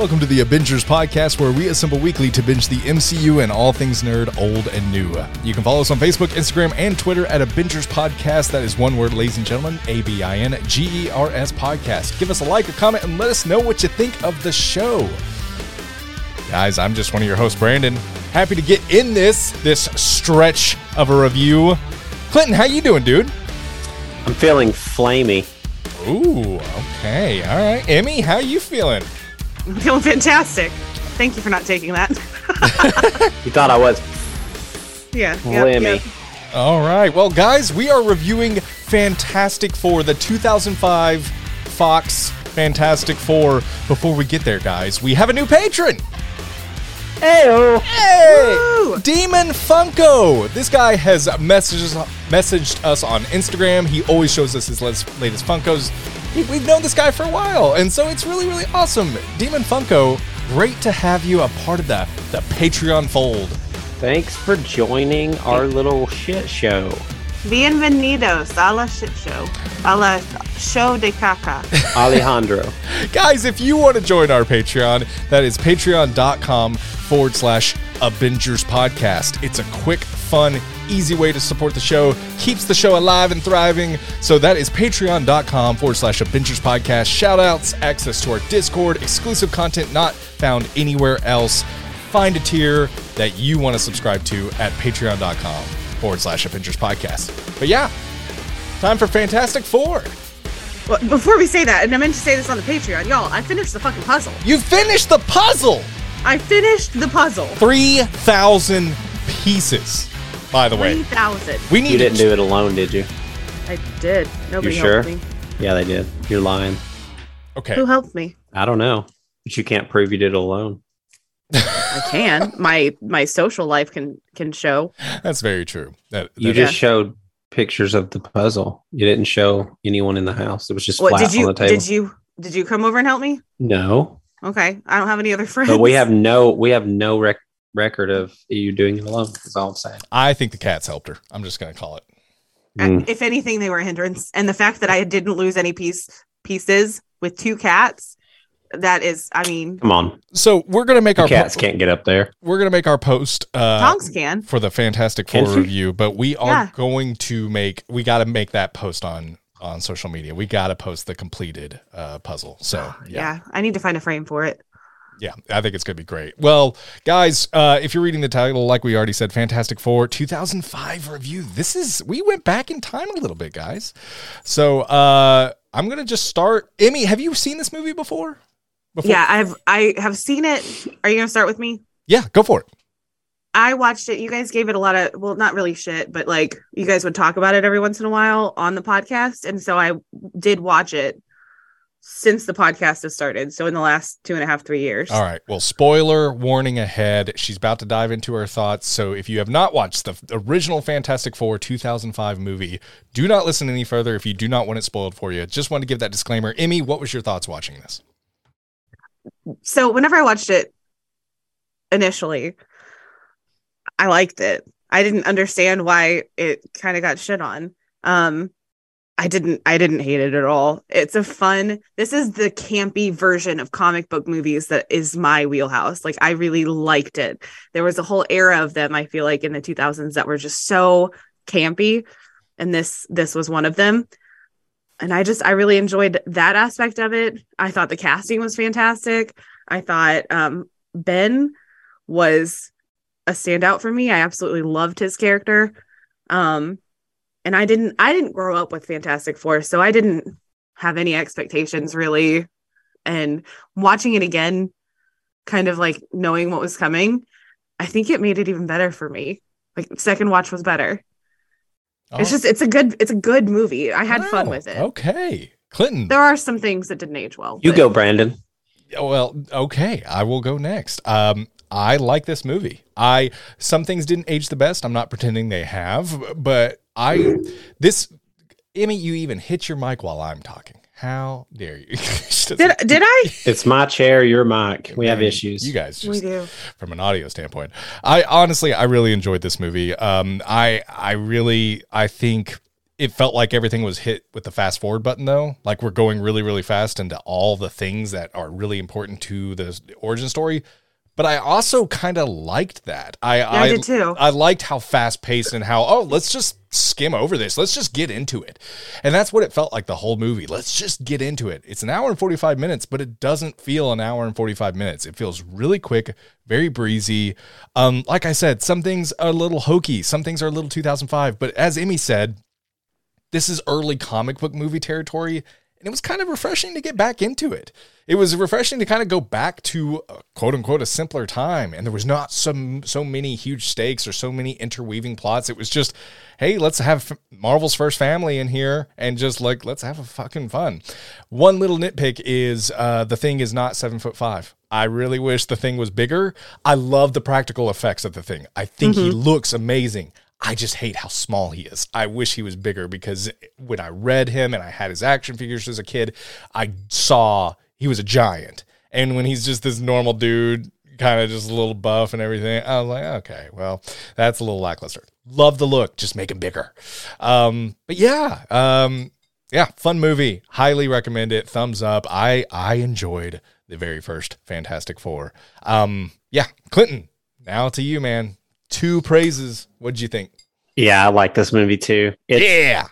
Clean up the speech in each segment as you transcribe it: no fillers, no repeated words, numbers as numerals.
Welcome to the Abingers Podcast, where we assemble weekly to binge the MCU and all things nerd, old and new. You can follow us on Facebook, Instagram, and Twitter at Abingers Podcast. That is one word, ladies and gentlemen, ABINGERS Podcast. Give us a like, a comment, and let us know what you think of the show. Guys, I'm just one of your hosts, Brandon. Happy to get in this stretch of a review. Clinton, how you doing, dude? I'm feeling flamey. Ooh, okay. All right. Emmy, how you feeling? I'm feeling fantastic. Thank you for not taking that. You thought I was Yeah. flamey. All right. Well, guys, we are reviewing Fantastic Four, the 2005 Fox Fantastic Four. Before we get there, guys, we have a new patron. Heyo. Hey! Woo! Demon Funko! This guy has messaged us on Instagram. He always shows us his latest Funkos. We've known this guy for a while, and so it's really, really awesome. Demon Funko, great to have you a part of the Patreon fold. Thanks for joining our little shit show. Bienvenidos a la shit show. A la show de caca. Alejandro. Guys, if you want to join our Patreon, that is patreon.com/Abingers Podcast. It's a quick, fun, easy way to support the show, keeps the show alive and thriving. So that is patreon.com/Abingers Podcast. Shout outs, access to our Discord, exclusive content not found anywhere else. Find a tier that you want to subscribe to at patreon.com/Abingers Podcast. But yeah, time for Fantastic Four. Well, before we say that, and I meant to say this on the Patreon, y'all, I finished the fucking puzzle. You finished the puzzle! I finished the puzzle. 3,000 pieces, by the way. 3,000. We need You didn't do it alone, did you? I did. Nobody You sure? helped me. Yeah, they did. You're lying. Okay. Who helped me? I don't know. But you can't prove you did it alone. I can. My social life can show. That's very true. You just showed pictures of the puzzle. You didn't show anyone in the house. It was just flat on the table. Did you come over and help me? No. Okay. I don't have any other friends. But we have no record of you doing it alone. That's all I'm saying. I think the cats helped her. I'm just going to call it. If anything, they were a hindrance. And the fact that I didn't lose any pieces with two cats, that is, I mean, Come on. So we're going to make our Cats can't get up there. We're going to make our post Tongs can for the Fantastic Four Can she? review, but we are Yeah. going to we got to make that post on social media. We got to post the completed puzzle. So yeah, I need to find a frame for it. Yeah, I think it's going to be great. Well, guys, if you're reading the title, like we already said, Fantastic Four 2005 review. We went back in time a little bit, guys. So I'm going to just start. Emmy, have you seen this movie before? Yeah, I have seen it. Are you going to start with me? Yeah, go for it. I watched it. You guys gave it a lot of, well, not really shit, but like you guys would talk about it every once in a while on the podcast. And so I did watch it since the podcast has started. So in the last 2.5, 3 years. All right. Well, spoiler warning ahead. She's about to dive into her thoughts. So if you have not watched the original Fantastic Four 2005 movie, do not listen any further if you do not want it spoiled for you. Just want to give that disclaimer. Emmy, what was your thoughts watching this? So whenever I watched it initially, I liked it. I didn't understand why it kind of got shit on. I didn't hate it at all. It's this is the campy version of comic book movies that is my wheelhouse. Like I really liked it. There was a whole era of them, I feel like, in the 2000s that were just so campy. And this was one of them. And I really enjoyed that aspect of it. I thought the casting was fantastic. I thought Ben was a standout for me. I absolutely loved his character. And I didn't grow up with Fantastic Four, so I didn't have any expectations really. And watching it again, kind of like knowing what was coming, I think it made it even better for me. Like second watch was better. Oh. It's a good movie. I had fun with it. Okay. Clinton. There are some things that didn't age well. You go, Brandon. Well, okay. I will go next. I like this movie. Some things didn't age the best. I'm not pretending they have, but Emmy, you even hit your mic while I'm talking. How dare you? Did I? It's my chair, your mic. We have issues. You guys just, We do. from an audio standpoint. I really enjoyed this movie. I think it felt like everything was hit with the fast forward button, though. Like we're going really, really fast into all the things that are really important to the origin story. But I also kind of liked that. I did too. I liked how fast paced and how, let's just skim over this. Let's just get into it. And that's what it felt like the whole movie. Let's just get into it. It's an hour and 45 minutes, but it doesn't feel an hour and 45 minutes. It feels really quick, very breezy. Like I said, some things are a little hokey. Some things are a little 2005. But as Emmy said, this is early comic book movie territory, and it was kind of refreshing to get back into it. It was refreshing to kind of go back to quote unquote a simpler time. And there was not so many huge stakes or so many interweaving plots. It was just, hey, let's have Marvel's first family in here and just like, let's have a fucking fun. One little nitpick is the Thing is not 7'5". I really wish the Thing was bigger. I love the practical effects of the Thing. I think he looks amazing. I just hate how small he is. I wish he was bigger because when I read him and I had his action figures as a kid, I saw he was a giant. And when he's just this normal dude, kind of just a little buff and everything, I was like, okay, well, that's a little lackluster. Love the look, just make him bigger. But yeah, fun movie. Highly recommend it. Thumbs up. I enjoyed the very first Fantastic Four. Yeah, Clinton, now to you, man. 2 praises. What'd you think? Yeah, I like this movie too. Yeah.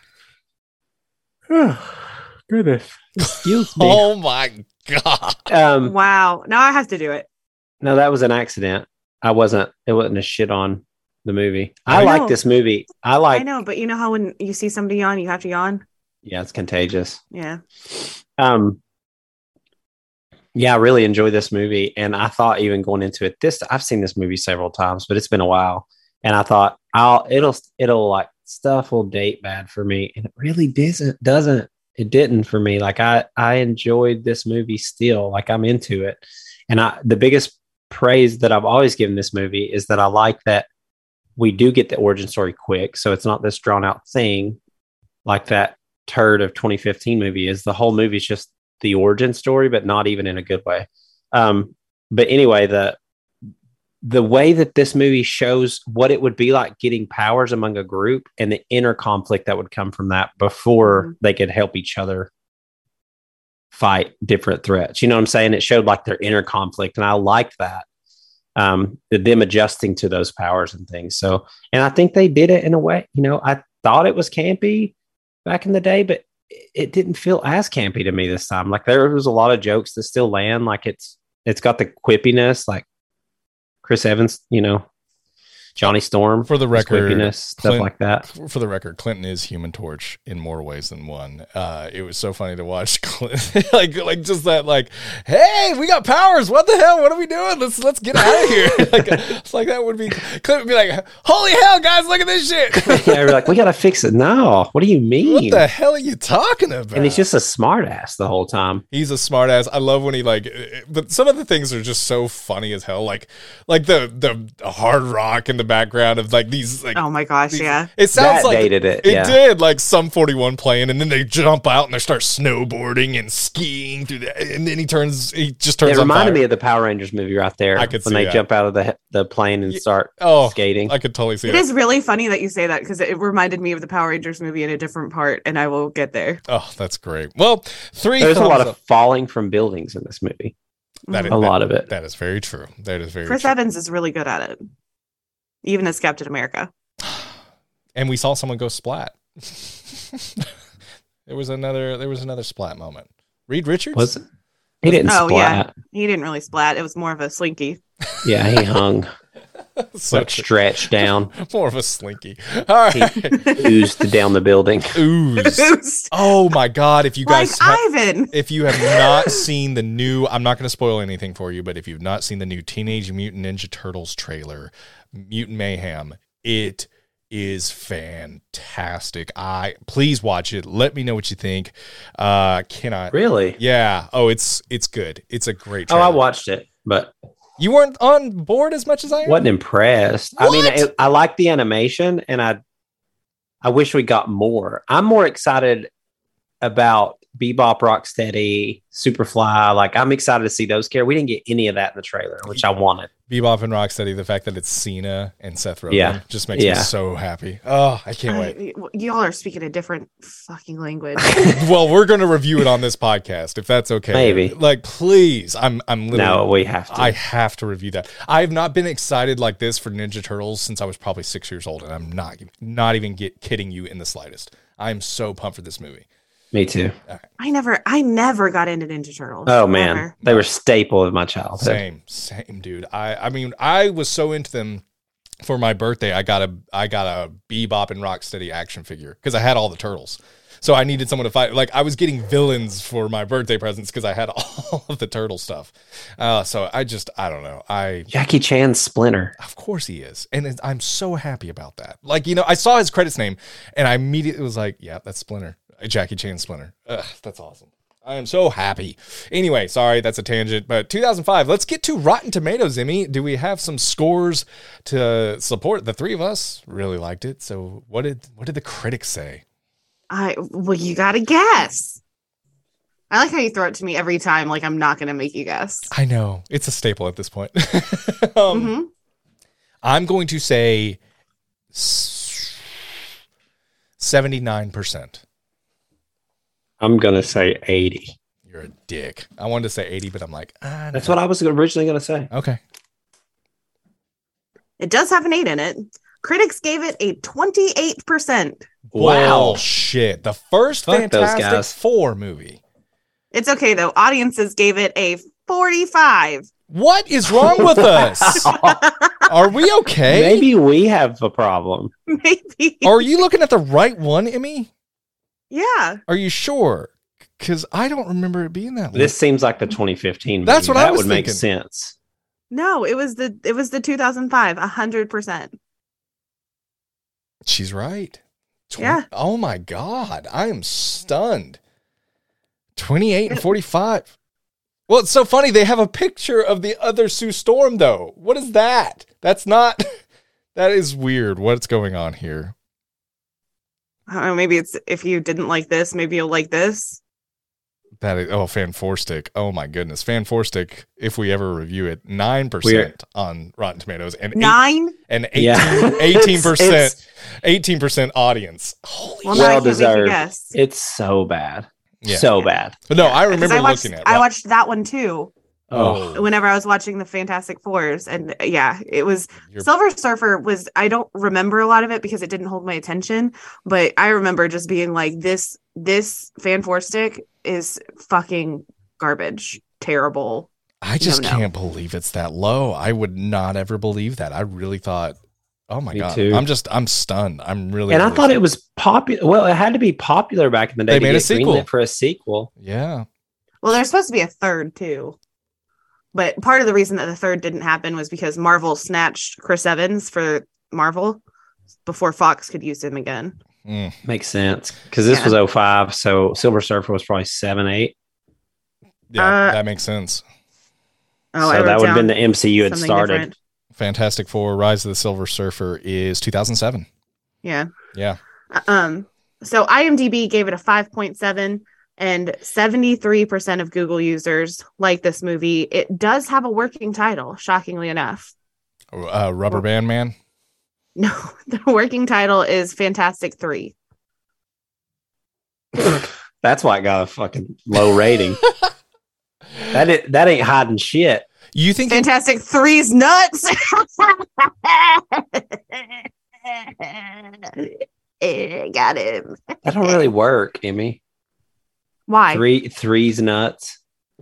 Goodness. Excuse me. Oh my God. Wow. Now I have to do it. No, that was an accident. It wasn't a shit on the movie. I like this movie. I know, but you know how when you see somebody yawn, you have to yawn? Yeah, it's contagious. Yeah. Yeah, I really enjoyed this movie. And I thought even going into it, I've seen this movie several times, but it's been a while. And I thought it'll like stuff will date bad for me. And it really doesn't. It didn't for me. Like I enjoyed this movie still. Like I'm into it. And the biggest praise that I've always given this movie is that I like that we do get the origin story quick. So it's not this drawn out thing like that turd of 2015 movie is. The whole movie is just the origin story, but not even in a good way. But anyway, the way that this movie shows what it would be like getting powers among a group and the inner conflict that would come from that before they could help each other fight different threats. You know what I'm saying? It showed like their inner conflict. And I liked that. Them adjusting to those powers and things. So, and I think they did it in a way, I thought it was campy back in the day, but it didn't feel as campy to me this time. Like there was a lot of jokes that still land. Like it's got the quippiness, like Chris Evans, Johnny Storm, for the record, stuff like that. For the record, Clinton is Human Torch in more ways than one. It was so funny to watch Clinton, like just that, like, hey, we got powers. What the hell? What are we doing? Let's get out of here. Like that would be Clinton would be like, holy hell, guys, look at this shit. Yeah, we're like, we gotta fix it. No, what do you mean? What the hell are you talking about? And he's just a smart ass the whole time. He's a smart ass. I love when he but some of the things are just so funny as hell. Like the hard rock and the background of like these like, oh my gosh, yeah, it sounds that like dated it did like Sum 41 playing, and then they jump out and they start snowboarding and skiing through that, and then he just turns it reminded me of the Power Rangers movie right there. I could when they jump out of the plane and start skating. I could totally see it. It is really funny that you say that because it reminded me of the Power Rangers movie in a different part, and I will get there. Oh, that's great. Well, there's a lot of falling from buildings in this movie. A lot of it. That is very true. That is very Chris true. Evans is really good at it. Even as Captain America. And we saw someone go splat. There was another splat moment. Reed Richards? Was it? He didn't splat. Yeah. He didn't really splat. It was more of a slinky. Yeah, he hung. Stretched down. More of a slinky. All right. He oozed down the building. Oozed. Oh my God. If you guys Ivan. If you have not seen the new, I'm not going to spoil anything for you, but if you've not seen the new Teenage Mutant Ninja Turtles trailer, Mutant Mayhem, it is fantastic. Please watch it. Let me know what you think. Cannot really? Yeah. Oh, it's good. It's a great trailer. Oh, I watched it, but you weren't on board as much as I am? Wasn't impressed. What? I mean, I like the animation, and I wish we got more. I'm more excited about Bebop, Rocksteady, Superfly. Like, I'm excited to see those characters. We didn't get any of that in the trailer, which I wanted. Bebop and Rocksteady, the fact that it's Cena and Seth Rogen just makes me so happy. Oh, I can't wait. Y'all are speaking a different fucking language. Well, we're going to review it on this podcast, if that's okay. Maybe. Like, please. I'm literally. No, we have to. I have to review that. I have not been excited like this for Ninja Turtles since I was probably 6 years old, and I'm not even kidding you in the slightest. I'm so pumped for this movie. Me too. I never got into Ninja Turtles. Oh man, they were a staple of my childhood. Same, dude. I mean, I was so into them. For my birthday, I got a Bebop and Rocksteady action figure because I had all the turtles. So I needed someone to fight. Like, I was getting villains for my birthday presents because I had all of the turtle stuff. So I don't know. Jackie Chan's Splinter. Of course he is, and I'm so happy about that. Like, I saw his credits name, and I immediately was like, "Yeah, that's Splinter." Jackie Chan Splinter. Ugh, that's awesome. I am so happy. Anyway, sorry, that's a tangent, but 2005. Let's get to Rotten Tomatoes, Emmy. Do we have some scores to support? The three of us really liked it. So what did the critics say? Well, you gotta guess. I like how you throw it to me every time. Like, I'm not gonna make you guess. I know, it's a staple at this point. I'm going to say 79%. I'm going to say 80. You're a dick. I wanted to say 80, but I'm like, no. That's what I was originally going to say. Okay. It does have an 8 in it. Critics gave it a 28%. Wow. Shit. The first Fantastic Four movie. It's okay, though. Audiences gave it a 45. What is wrong with us? Are we okay? Maybe we have a problem. Maybe. Are you looking at the right one, Emmy? Yeah. Are you sure? Because I don't remember it being that long. This seems like the 2015 movie. That's what I was thinking. That would make sense. No, it was the 2005, 100%. She's right. Yeah. Oh my God. I am stunned. 28 and 45. Well, it's so funny. They have a picture of the other Sue Storm, though. What is that? That's not... That is weird. What's going on here? I don't know, maybe it's if you didn't like this, maybe you'll like this. That is, Fan Four Stick. Oh my goodness. Fan Four Stick, if we ever review it, 9% on Rotten Tomatoes and 9 and 18%, 18% audience. Holy well deserved. It's so bad. Yeah. So bad. But no, I remember looking at it. I watched that one too. Oh. Whenever I was watching the Fantastic Fours, and yeah, it was Silver Surfer was, I don't remember a lot of it because it didn't hold my attention, but I remember just being like, this Fan Four Stick is fucking garbage, terrible. I just can't believe it's that low. I would not ever believe that. I really thought, oh my God, too. I'm stunned. I'm really, and I thought it was popular. Well, it had to be popular back in the day. They made a sequel for a sequel. Yeah. Well, there's supposed to be a third too. But part of the reason that the third didn't happen was because Marvel snatched Chris Evans for Marvel before Fox could use him again. Makes sense. Because this was 05, so Silver Surfer was probably 7, 8. Yeah, that makes sense. Oh, so that would have been the MCU had started. Different. Fantastic Four, Rise of the Silver Surfer is 2007. Yeah. Yeah. So IMDb gave it a 5.7. And 73% of Google users like this movie. It does have a working title, shockingly enough. Rubber Band Man? No, the working title is Fantastic 3. That's why it got a fucking low rating. that ain't hiding shit. You think Fantastic 3's nuts? Got him. That don't really work, Emmy. Why? Three's nuts.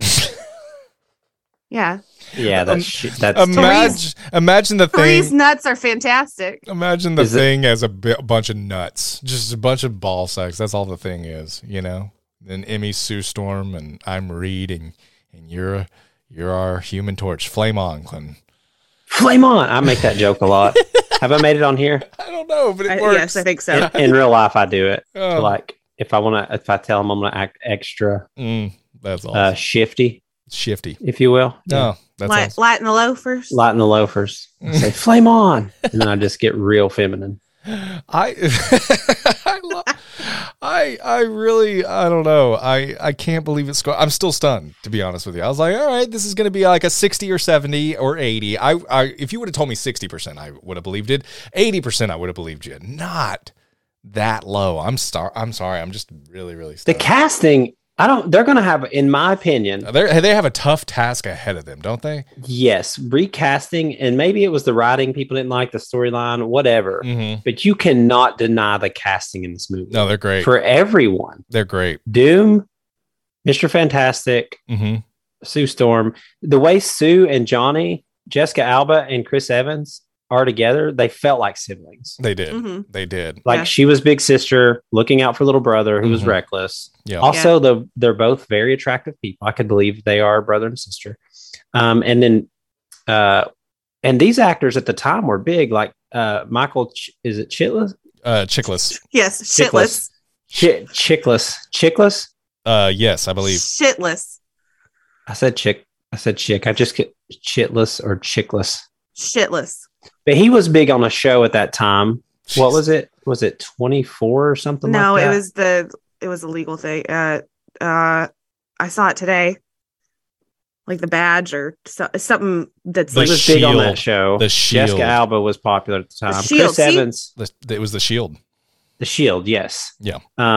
Yeah. Yeah, that's imagine the thing. Three's nuts are fantastic. Imagine the thing as a bunch of nuts, just a bunch of ball sacks. That's all the thing is, Then Emmy, Sue Storm, and I'm Reed, and you're our Human Torch. Flame on, Clinton. Flame on. I make that joke a lot. Have I made it on here? I don't know, but it works. Yes, I think so. In real life, I do it. Like. If I tell them I'm going to act extra, that's awesome. shifty, if you will. No, that's awesome. Light in the loafers. Light in the loafers. Say flame on, and then I just get real feminine. I I really, I don't know. I can't believe it's I'm still stunned, to be honest with you. I was like, all right, this is going to be like a 60 or 70 or 80. If you would have told me 60%, I would have believed it. 80%, I would have believed you. Not that low. I'm sorry. I'm just really, really stunned. The casting, they're going to have, in my opinion, they have a tough task ahead of them, don't they? Yes. Recasting, and maybe it was the writing. People didn't like the storyline, whatever. Mm-hmm. But you cannot deny the casting in this movie. No, they're great. For everyone. They're great. Doom, Mr. Fantastic, Sue Storm. The way Sue and Johnny, Jessica Alba, and Chris Evans are together, they felt like siblings. They did. They did. Like she was big sister looking out for little brother who was reckless. Yeah. Also, they're both very attractive people. I could believe they are brother and sister. And these actors at the time were big, like Michael, is it Chiklis? Chiklis. Yes, shitless. Chiklis? Yes, I believe. Shitless. I said chick. I just get Chitless or Chiklis. Shitless. But he was big on a show at that time. Jeez. What was it? Was it 24 or something like that? No, it was a legal thing. I saw it today. Like The Badge or something that's he was big on that show. The Shield. Jessica Alba was popular at the time. The Shield. Chris Evans. It was The Shield. The Shield, yes. Yeah.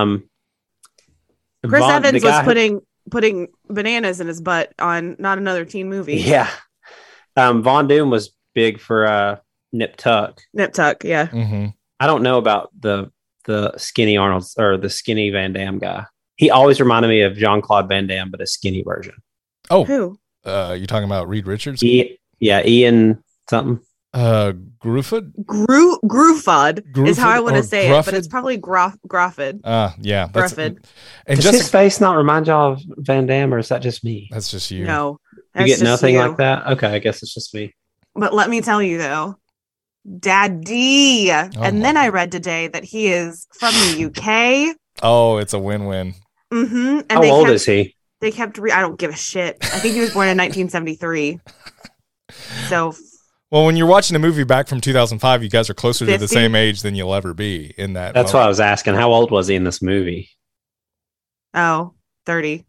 Chris Evans was putting bananas in his butt on Not Another Teen Movie. Yeah. Von Doom was big for Nip Tuck. Nip Tuck, yeah. Mm-hmm. I don't know about the skinny Arnold or the skinny Van Damme guy. He always reminded me of Jean-Claude Van Damme, but a skinny version. Oh, who? You talking about Reed Richards? Ian something. Gruffudd? Gruffudd is how I want to say Grufford? it, but it's probably Gruffud. Yeah. Gruffud. And does his face not remind y'all of Van Damme, or is that just me? That's just you. No. You get nothing like that? Okay, I guess it's just me. But let me tell you, though, Daddy. And then I read today that he is from the UK. Oh, it's a win-win. Mm-hmm. And how old is he? They kept... I don't give a shit. I think he was born in 1973. So... Well, when you're watching a movie back from 2005, you guys are closer 50? to the same age than you'll ever be in that. That's why I was asking. How old was he in this movie? Oh, 30.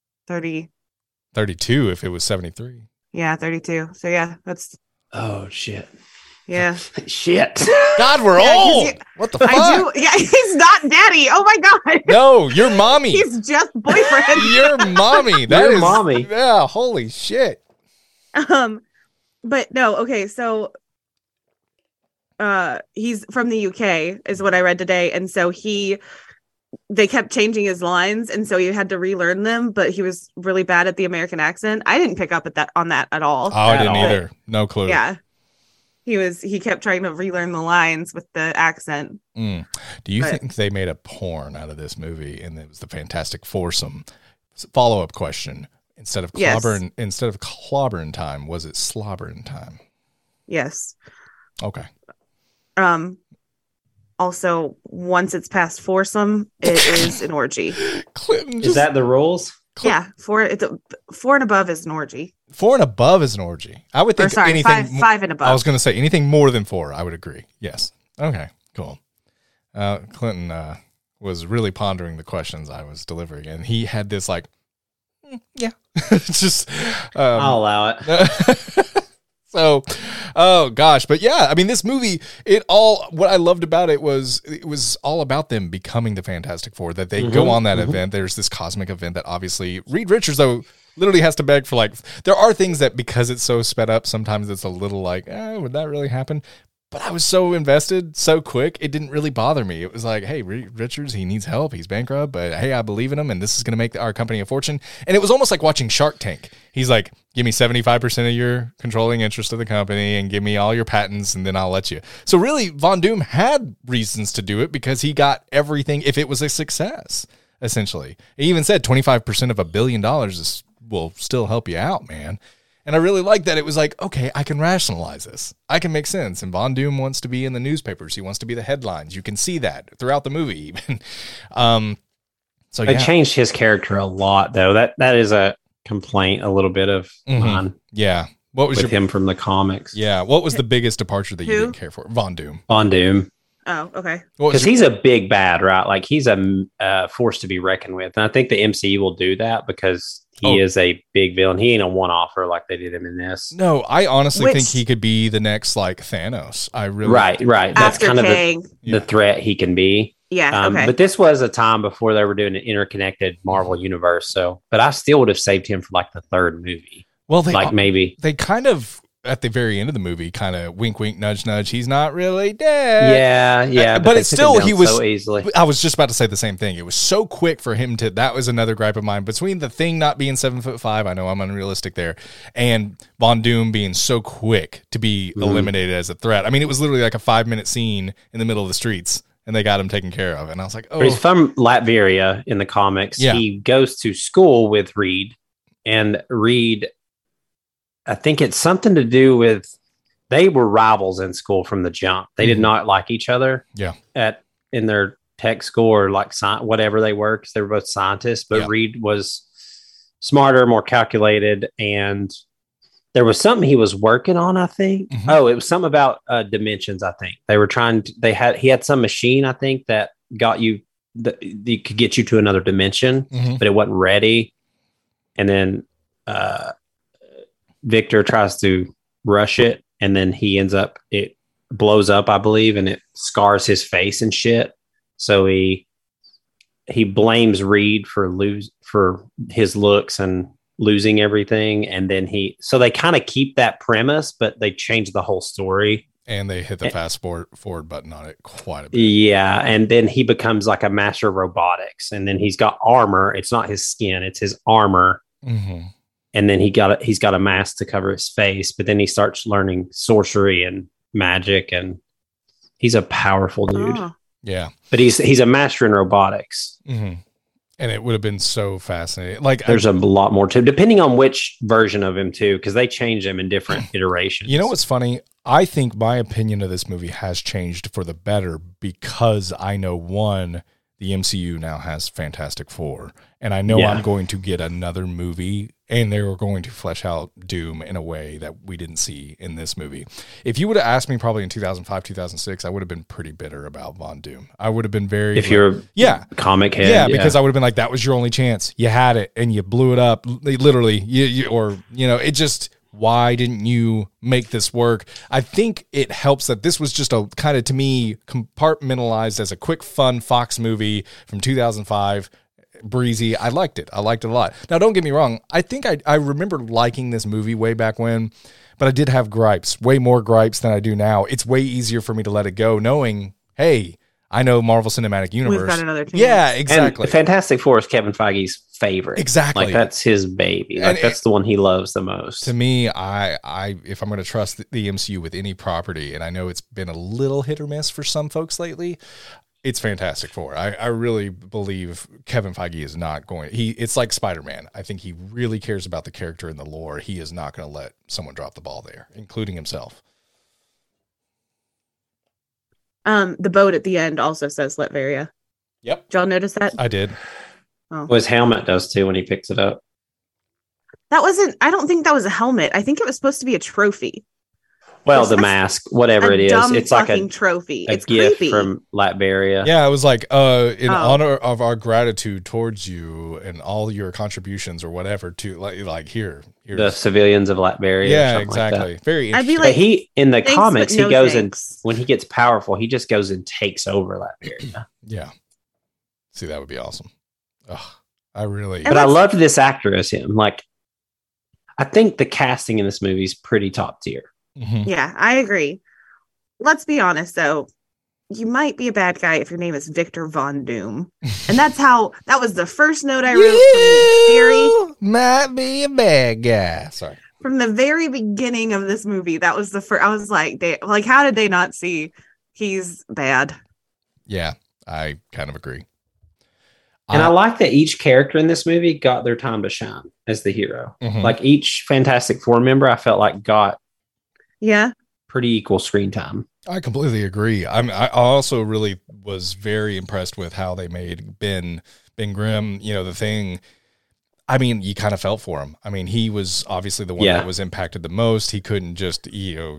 32 if it was 73. Yeah, 32. So yeah, that's... Oh, shit. Yeah. Shit. God, we're old. What the fuck? I do. Yeah, he's not daddy. Oh my God. No, you're mommy. He's just boyfriend. You're mommy. That is mommy. Yeah, holy shit. But no, okay, so he's from the UK is what I read today, and so they kept changing his lines, and so he had to relearn them, but he was really bad at the American accent. I didn't pick up on that at all. Oh, I didn't either. No clue. Yeah. He kept trying to relearn the lines with the accent. Do you think they made a porn out of this movie and it was the Fantastic Foursome? Follow-up question. Instead of clobbering time, was it slobbering time? Yes. Okay. Also, once it's past foursome, it is an orgy. Clinton is that the rules? Yeah, four and above is an orgy. 4 and above is an orgy. I would think anything five and above. I was going to say anything more than 4. I would agree. Yes. Okay. Cool. Clinton was really pondering the questions I was delivering, and he had this like. Yeah, it's just I'll allow it. So, oh gosh, but yeah, I mean, this movie, what I loved about it was all about them becoming the Fantastic Four. That they go on that event. There's this cosmic event that obviously Reed Richards though literally has to beg for. Like, there are things that because it's so sped up, sometimes it's a little like, would that really happen? But I was so invested so quick, it didn't really bother me. It was like, hey, Richards, he needs help. He's bankrupt, but hey, I believe in him, and this is going to make our company a fortune. And it was almost like watching Shark Tank. He's like, give me 75% of your controlling interest of the company and give me all your patents, and then I'll let you. So really, Von Doom had reasons to do it because he got everything if it was a success, essentially. He even said 25% of $1 billion will still help you out, man. And I really like that it was like, okay, I can rationalize this. I can make sense. And Von Doom wants to be in the newspapers. He wants to be the headlines. You can see that throughout the movie even. So They changed his character a lot, though. That is a complaint a little bit of mine. Yeah. What was him from the comics? Yeah. What was the biggest departure that you didn't care for? Von Doom. Von Doom. Oh, okay. What was Because your- he's a big bad, right? Like he's a force to be reckoned with, and I think the MCU will do that because he is a big villain. He ain't a one-offer like they did him in this. No, I honestly Which- think he could be the next like Thanos. I really Right. That's After kind of Kang. the threat he can be. Yeah. Okay. But this was a time before they were doing an interconnected Marvel universe. So, but I still would have saved him for like the third movie. Well, Maybe. they kind of at the very end of the movie, kind of wink, wink, nudge, nudge. He's not really dead. Yeah. But they it's took still it down he was. so easily. I was just about to say the same thing. It was so quick for him to. That was another gripe of mine. Between the Thing not being 7'5", I know I'm unrealistic there, and Von Doom being so quick to be eliminated as a threat. I mean, it was literally like a 5-minute scene in the middle of the streets, and they got him taken care of. And I was like, oh, But he's from Latveria in the comics. Yeah. He goes to school with Reed, and Reed, I think it's something to do with they were rivals in school from the jump. They did not like each other. Yeah. In their tech school or like whatever they were, because they were both scientists. But Yeah. Reed was smarter, more calculated, and there was something he was working on. I think. Mhm. Oh, it was something about dimensions. I think they were trying. He had some machine. I think that got you. That could get you to another dimension, Mhm. but it wasn't ready. And then Victor tries to rush it, and then it blows up, I believe, and it scars his face and shit. So he blames Reed for his looks and losing everything. And then so they kind of keep that premise, but they change the whole story. and they hit the fast forward button on it quite a bit. Yeah. And then he becomes like a master of robotics, and then he's got armor. It's not his skin, it's his armor. Mm-hmm. And then he's got a mask to cover his face, but then he starts learning sorcery and magic, and he's a powerful dude. Oh. Yeah. But he's a master in robotics. Mm-hmm. And it would have been so fascinating. Like There's a lot more to, depending on which version of him too, because they change him in different iterations. You know what's funny? I think my opinion of this movie has changed for the better because I know, one, the MCU now has Fantastic Four, and I know I'm going to get another movie, and they were going to flesh out Doom in a way that we didn't see in this movie. If you would have asked me probably in 2005, 2006, I would have been pretty bitter about Von Doom. I would have been very... If you're a comic head. Yeah, because I would have been like, that was your only chance. You had it, and you blew it up. Literally, it just... Why didn't you make this work? I think it helps that this was just a kind of, to me, compartmentalized as a quick, fun Fox movie from 2005. Breezy. I liked it. I liked it a lot. Now, don't get me wrong. I think I remember liking this movie way back when, but I did have gripes, way more gripes than I do now. It's way easier for me to let it go knowing, hey, I know Marvel Cinematic Universe. We've got another chance. Yeah, exactly. And Fantastic Four is Kevin Feige's favorite. Exactly. Like that's his baby. Like that's the one he loves the most. To me, I if I'm going to trust the MCU with any property, and I know it's been a little hit or miss for some folks lately, it's Fantastic Four. I really believe Kevin Feige is not going. It's like Spider-Man. I think he really cares about the character and the lore. He is not going to let someone drop the ball there, including himself. The boat at the end also says Latveria. Yep. Did y'all notice that? I did. Oh. Well, his helmet does too when he picks it up. I don't think that was a helmet. I think it was supposed to be a trophy. Well, There's the mask, whatever it is, Dumb it's like a trophy. It's gift creepy. from Latveria. Yeah, it was like in honor of our gratitude towards you and all your contributions or whatever to like here's The civilians of Latveria. Yeah, or exactly. Like Very I'd be interesting. but like, he in the thanks, comics, but no he goes thanks. when he gets powerful, he just goes and takes over Latveria. Yeah. See, that would be awesome. Ugh, I really. But I loved this actor as him. Like, I think the casting in this movie is pretty top tier. Mhm. Yeah, I agree. Let's be honest, though. You might be a bad guy if your name is Victor Von Doom. And that was the first note I wrote might be a bad guy. Sorry. from the very beginning of this movie. That was the first. I was like, how did they not see he's bad? Yeah, I kind of agree. And I like that each character in this movie got their time to shine as the hero. Mhm. Like each Fantastic Four member, I felt like got Yeah. pretty equal screen time. I completely agree. I also really was very impressed with how they made Ben Grimm, the Thing. I mean, you kind of felt for him. I mean, he was obviously the one that was impacted the most. He couldn't just, you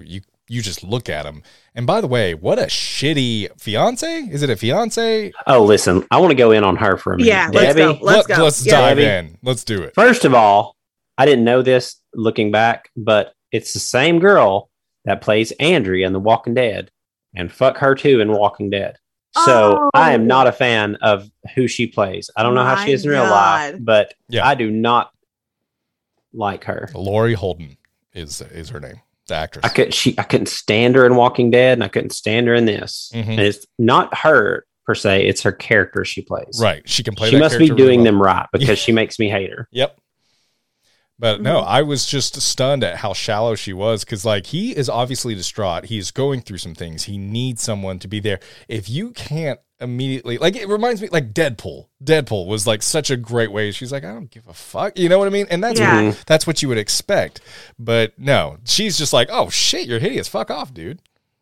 you just look at him. And by the way, what a shitty fiance. Is it a fiance? Oh, listen, I want to go in on her for a minute. Yeah, Debbie, let's go. Let's Yeah. dive Debbie. in. Let's do it. First of all, I didn't know this looking back, but it's the same girl that plays Andrea in The Walking Dead, and fuck her too in Walking Dead. So Oh. I am not a fan of who she plays. I don't know how she is in real life, God. but Yeah. I do not like her. Laurie Holden is her name, the actress. I couldn't stand her in Walking Dead, and I couldn't stand her in this. Mhm. And it's not her per se; it's her character she plays. Right. She can play She that must be character really doing well. them right because she makes me hate her. Yep. But no, Mhm. I was just stunned at how shallow she was because, like, he is obviously distraught. He's going through some things. He needs someone to be there. If you can't immediately, like, it reminds me, like, Deadpool. Deadpool was, like, such a great way. She's like, I don't give a fuck. You know what I mean? And that's Yeah. that's what you would expect. But no, she's just like, oh, shit, you're hideous. Fuck off, dude.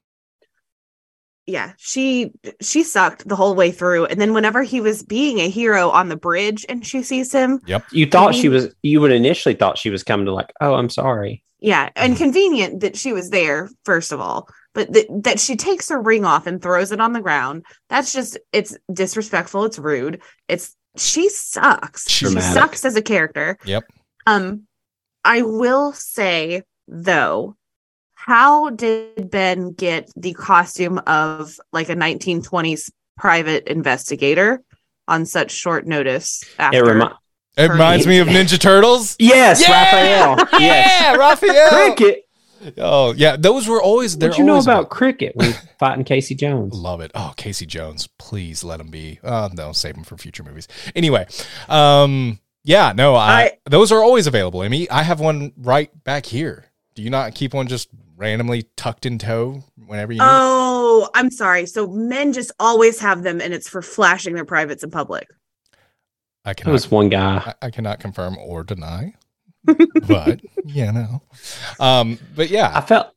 Yeah, she sucked the whole way through, and then whenever he was being a hero on the bridge and she sees him, You thought I she mean- was. You would initially thought she was coming to like, oh, I'm sorry. yeah, and convenient that she was there first of all, but that she takes her ring off and throws it on the ground. That's just, it's disrespectful. It's rude. She sucks. She Dramatic. sucks as a character. Yep. I will say though, how did Ben get the costume of like a 1920s private investigator on such short notice? After It reminds me of Ninja Turtles. Yes, Yeah! Raphael. Yes, Yeah, Raphael. Cricket. Oh, yeah. Those were always, they're What you know always about Cricket when he's fighting Casey Jones? Love it. Oh, Casey Jones, please let him be. No, save him for future movies. Anyway, yeah, no, those are always available, Amy. I have one right back here. Do you not keep one just randomly tucked in tow whenever you need? Oh, I'm sorry. So men just always have them, and it's for flashing their privates in public. I There was cannot. one guy. I cannot confirm or deny. But yeah, no. But yeah,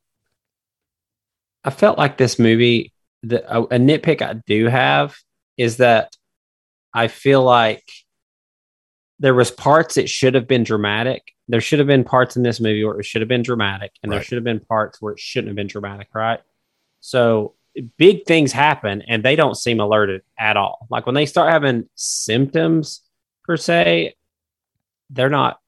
I felt like this movie. A nitpick I do have is that I feel like there was parts that should have been dramatic. There should have been parts in this movie where it should have been dramatic, and there Right. should have been parts where it shouldn't have been dramatic, right? So big things happen, and they don't seem alerted at all. Like when they start having symptoms per se, they're not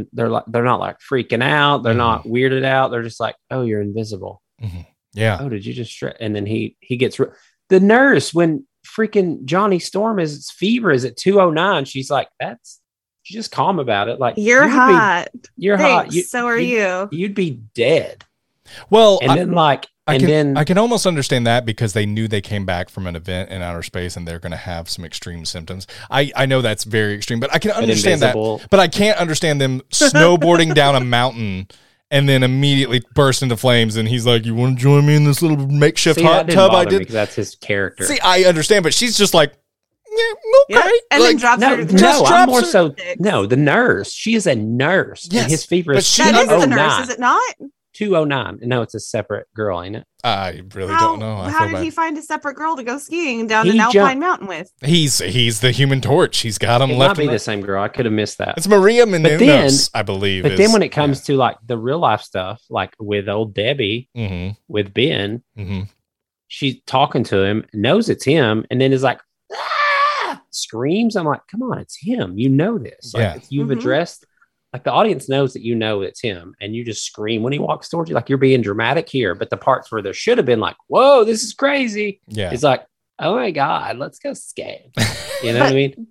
like freaking out. They're not weirded out. They're just like, oh, you're invisible. yeah. Oh, did you just and then he gets the nurse when freaking Johnny Storm is fever is at 209. She's like, she's just calm about it. Like You're hot. You're Thanks. hot. So are you. You'd be dead. Well, And then like, I then can almost understand that because they knew they came back from an event in outer space and they're going to have some extreme symptoms. I know that's very extreme, but I can understand invisible. that. But I can't understand them snowboarding down a mountain and then immediately burst into flames. And he's like, "You want to join me in this little makeshift See, that hot didn't tub I bother me did?" because that's his character. See, I understand, but she's just like, "Yeah, okay." Yeah. And then Like, drops No, her. just I'm drops more her- so. No, the nurse. She is a nurse. Yes, and his fever but is she- That is the 209. nurse, is it not? 209. No, it's a separate girl, ain't it? I really How, don't know. I how feel did bad. he find a separate girl to go skiing down He an Alpine jumped- mountain with? He's the Human Torch. He's got him It left. might be and the right. same girl. I could have missed that. It's Maria Menounos, then- I believe. But then when it comes to like the real life stuff, like with old Debbie, with Ben, she's talking to him, knows it's him, and then is like, "Ah!" Screams. I'm like, come on, it's him. You know this. Like, Yeah. you've Mhm. addressed, like the audience knows that you know it's him, and you just scream when he walks towards you. Like you're being dramatic here, but the parts where there should have been like, whoa, this is crazy. Yeah. It's like, oh my God, let's go skate. You know what I mean?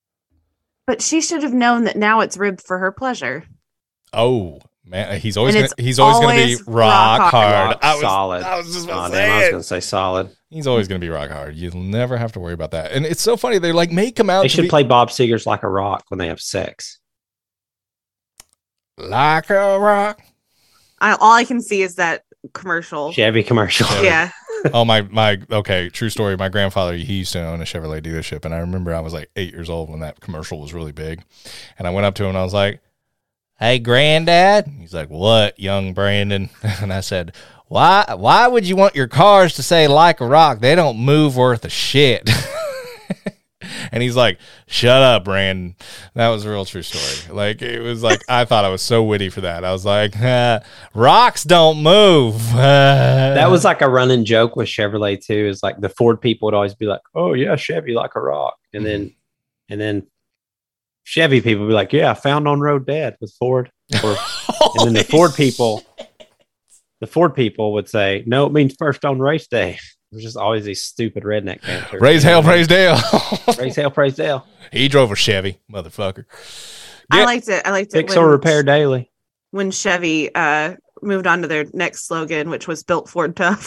But she should have known that now it's ribbed for her pleasure. Oh man, he's always And gonna, it's he's always going to always be rock rock hard. Rock solid. I was just about Oh, to damn, I was say going it. to say solid. He's always going to be rock hard. You'll never have to worry about that. And it's so funny. They like make him out. They to should be play Bob Seger's Like a Rock when they have sex. like a rock. All I can see is that commercial. Chevy commercial. Yeah. Oh my. Okay, true story. My grandfather, he used to own a Chevrolet dealership, and I remember I was like 8 years old when that commercial was really big. And I went up to him and I was like, "Hey, granddad." He's like, "What, young Brandon?" And I said, Why would you want your cars to say like a rock? They don't move worth a shit. And he's like, "Shut up, Brandon." That was a real true story. Like, it was like, I thought I was so witty for that. I was like, rocks don't move. That was like a running joke with Chevrolet too. Is like the Ford people would always be like, "Oh yeah, Chevy like a rock," and then Chevy people would be like, "Yeah, found on road dead with Ford." And then the Ford people would say, "No, it means first on race day." There's just always these stupid redneck banter. Praise hell, praise Dale. Praise hell, praise Dale. He drove a Chevy, motherfucker. I liked it. Fix or repair daily. When Chevy moved on to their next slogan, which was "Built Ford Tough."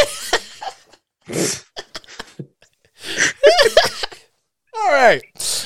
All right.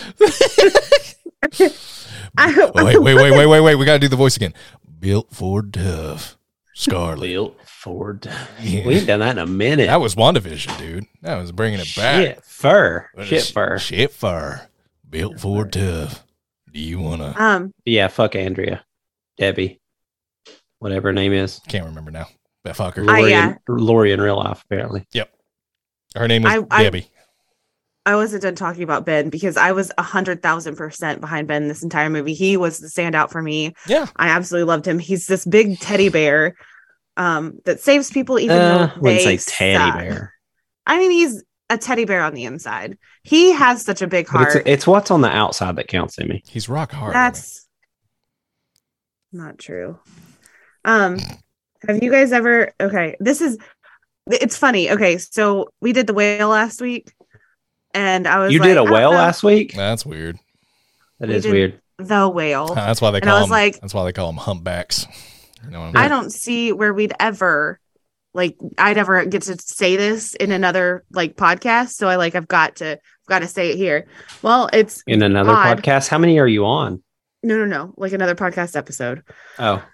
I, Wait. We got to do the voice again. Built Ford Tough. Scarlet. Built Ford. Yeah. We ain't done that in a minute. That was WandaVision, dude. That was bringing it back. Shit fur. Built Ford Tough. Do you want to? Yeah, fuck Andrea. Debbie. Whatever her name is. Can't remember now. That fucker. Lori in real life, apparently. Yep. Her name was Debbie. I wasn't done talking about Ben because I was 100,000% behind Ben this entire movie. He was the standout for me. Yeah. I absolutely loved him. He's this big teddy bear that saves people even though I wouldn't say teddy bear. I mean, he's a teddy bear on the inside. He has such a big heart. It's what's on the outside that counts in me. He's rock hard. That's not true. Have you guys ever? Okay, it's funny. Okay, so we did the whale last week, and I was. You did a whale last week? That's weird. That is weird. The whale. That's why they call them. That's why they call them humpbacks. You know what I mean? I don't see where I'd ever get to say this in another podcast. So I've got to say it here. Well, it's in another podcast. How many are you on? No. Like another podcast episode. Oh.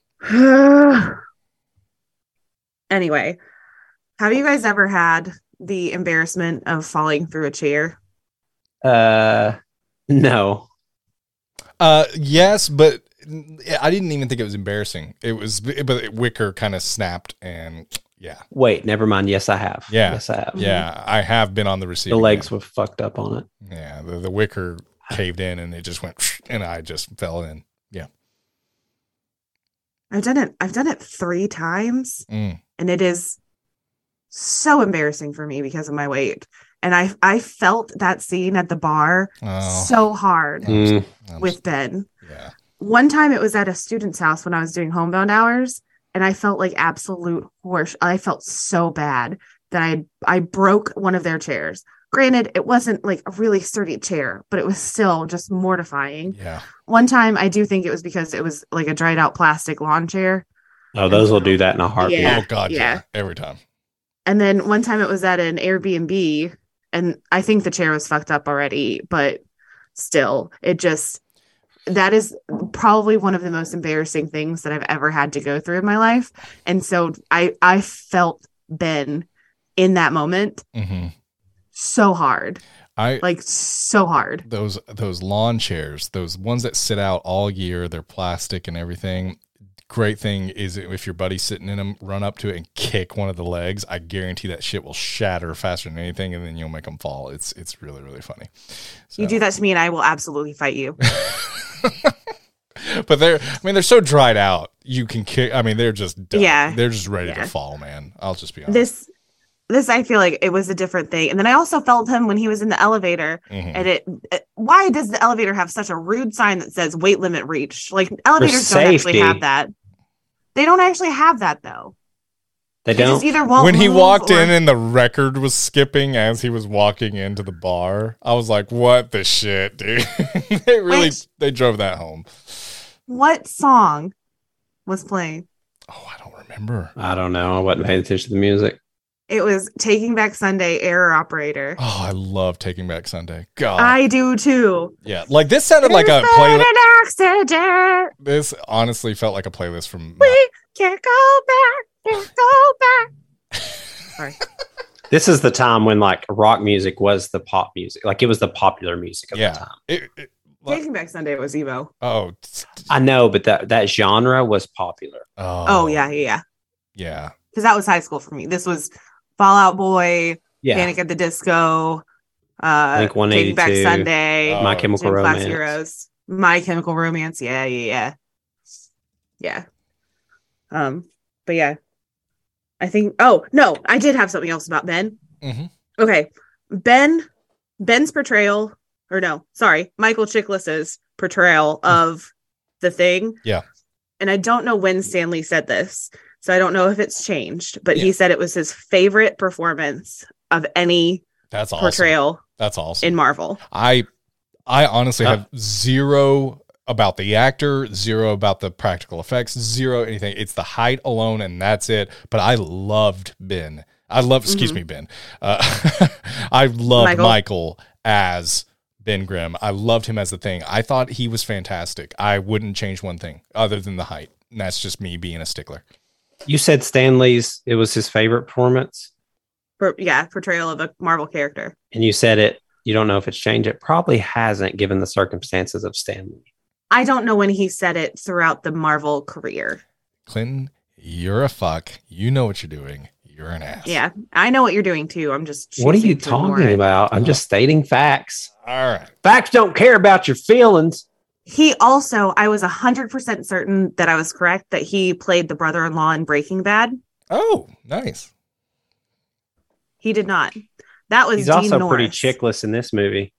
Anyway, have you guys ever had the embarrassment of falling through a chair? No. Yes, but I didn't even think it was embarrassing. But Wicker kind of snapped and yeah. Wait, never mind. Yes, I have. Yeah. Yes, I have. Yeah, I have been on the receiving. The legs were fucked up on it. Yeah, the Wicker caved in and it just went and I just fell in. Yeah. I've done it 3 times and it is so embarrassing for me because of my weight. And I felt that scene at the bar so hard with Ben. Yeah. One time it was at a student's house when I was doing homebound hours, and I felt like absolute horse. I felt so bad that I broke one of their chairs. Granted, it wasn't like a really sturdy chair, but it was still just mortifying. Yeah. One time I do think it was because it was like a dried out plastic lawn chair. Oh, those will do that in a heartbeat. Yeah. Oh God, yeah. Every time. And then one time it was at an Airbnb, and I think the chair was fucked up already, but still, that is probably one of the most embarrassing things that I've ever had to go through in my life. And so I felt Ben in that moment so hard. So hard. Those lawn chairs, those ones that sit out all year, they're plastic and everything. Great thing is if your buddy's sitting in them, run up to it and kick one of the legs. I guarantee that shit will shatter faster than anything, and then you'll make them fall. It's really, really funny. So. You do that to me, and I will absolutely fight you. But they're so dried out. You can kick. I mean, they're just done. Yeah. They're just ready to fall, man. I'll just be honest. This I feel like it was a different thing. And then I also felt him when he was in the elevator. And why does the elevator have such a rude sign that says weight limit reached? Like elevators don't actually have that. They don't actually have that though. They don't. Either won't when he walked in and the record was skipping as he was walking into the bar, I was like, "What the shit, dude?" They drove that home. What song was playing? Oh, I don't remember. I don't know. I wasn't paying attention to the music. It was Taking Back Sunday, Error Operator. Oh, I love Taking Back Sunday. God, I do too. Yeah, like this sounded like a playlist. An accident. This honestly felt like a playlist from. We can't go back. Can't go back. Sorry. This is the time when like rock music was the pop music. Like it was the popular music of the time. Taking Back Sunday was emo. Oh, I know, but that genre was popular. Oh yeah. Yeah. Because that was high school for me. This was Fall Out Boy, Yeah. Panic at the Disco, Blink Taking Back 182, Sunday, Oh, My Chemical Gym Class Romance. Heroes, My Chemical Romance. Yeah. But yeah, I think. Oh no, I did have something else about Ben. Mm-hmm. Okay, Ben's portrayal, or no, sorry, Michael Chiklis's portrayal of the Thing. Yeah. And I don't know when Stanley said this, so I don't know if it's changed, but Yeah. he said it was his favorite performance of any That's awesome. portrayal That's awesome. in Marvel. I honestly have zero about the actor, zero about the practical effects, zero anything. It's the height alone, and that's it. But I loved Ben. Excuse me, Ben. I loved Michael as Ben Grimm. I loved him as the Thing. I thought he was fantastic. I wouldn't change one thing other than the height. And that's just me being a stickler. You said Stanley's, it was his favorite performance? Portrayal of a Marvel character. And you said it, you don't know if it's changed. It probably hasn't, given the circumstances of Stanley. I don't know when he said it throughout the Marvel career. Clinton, you're a fuck. You know what you're doing. You're an ass. Yeah, I know what you're doing too. I'm just. What are you choosing to ignore talking it. about? I'm just stating facts. All right. Facts don't care about your feelings. He also, I was 100% certain that I was correct that he played the brother-in-law in Breaking Bad. Oh, nice. He did not. That was He's Dean also Norris. pretty chickless in this movie.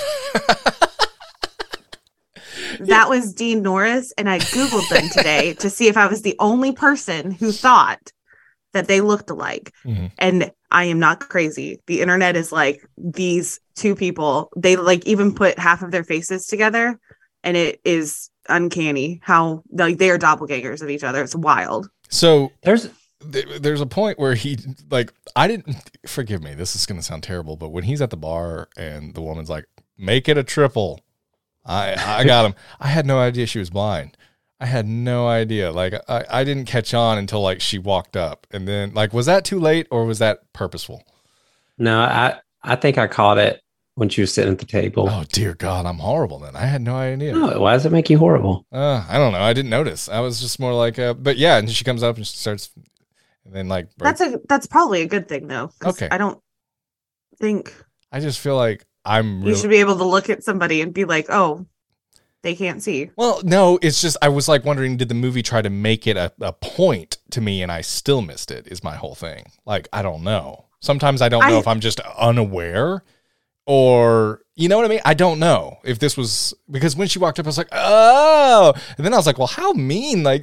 That was Dean Norris, and I Googled them today to see if I was the only person who thought that they looked alike. Mhm. And I am not crazy. The internet is like, these two people, they like even put half of their faces together, and it is uncanny how like they are doppelgangers of each other. It's wild. So There's there's a point where he like, I didn't, forgive me, this is going to sound terrible, but when he's at the bar and the woman's like, make it a triple, I got him. I had no idea she was blind. I had no idea. Like I didn't catch on until like she walked up, and then like, was that too late or was that purposeful? no, I think I caught it when she was sitting at the table. Oh dear God, I'm horrible then. I had no idea. No, why does it make you horrible? I don't know. I didn't notice. I was just more like, but yeah. And she comes up and she starts, and then like, That's probably a good thing though. 'Cause Okay. I don't think I just feel like I'm you really, should be able to look at somebody and be like, oh, they can't see. well, no, it's just, I was like wondering, did the movie try to make it a point to me and I still missed it, is my whole thing. Like, I don't know. Sometimes I don't know if I'm just unaware or, you know what I mean? I don't know if this was, because when she walked up, I was like, oh, and then I was like, well, how mean, like,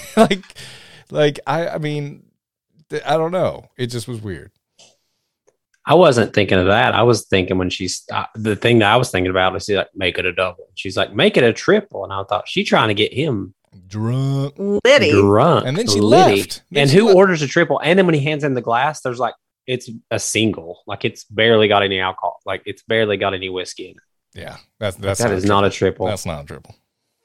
I mean, I don't know. It just was weird. I wasn't thinking of that. I was thinking when she's the thing that I was thinking about was like, make it a double. She's like, make it a triple. And I thought she's trying to get him Drunk. Liddy. drunk. And then she Liddy. left. Then And she who left. orders a triple? And then when he hands in the glass, there's like, it's a single. Like it's barely got any alcohol. Like it's barely got any whiskey in it. Yeah, that's That is not a triple. That's not a triple.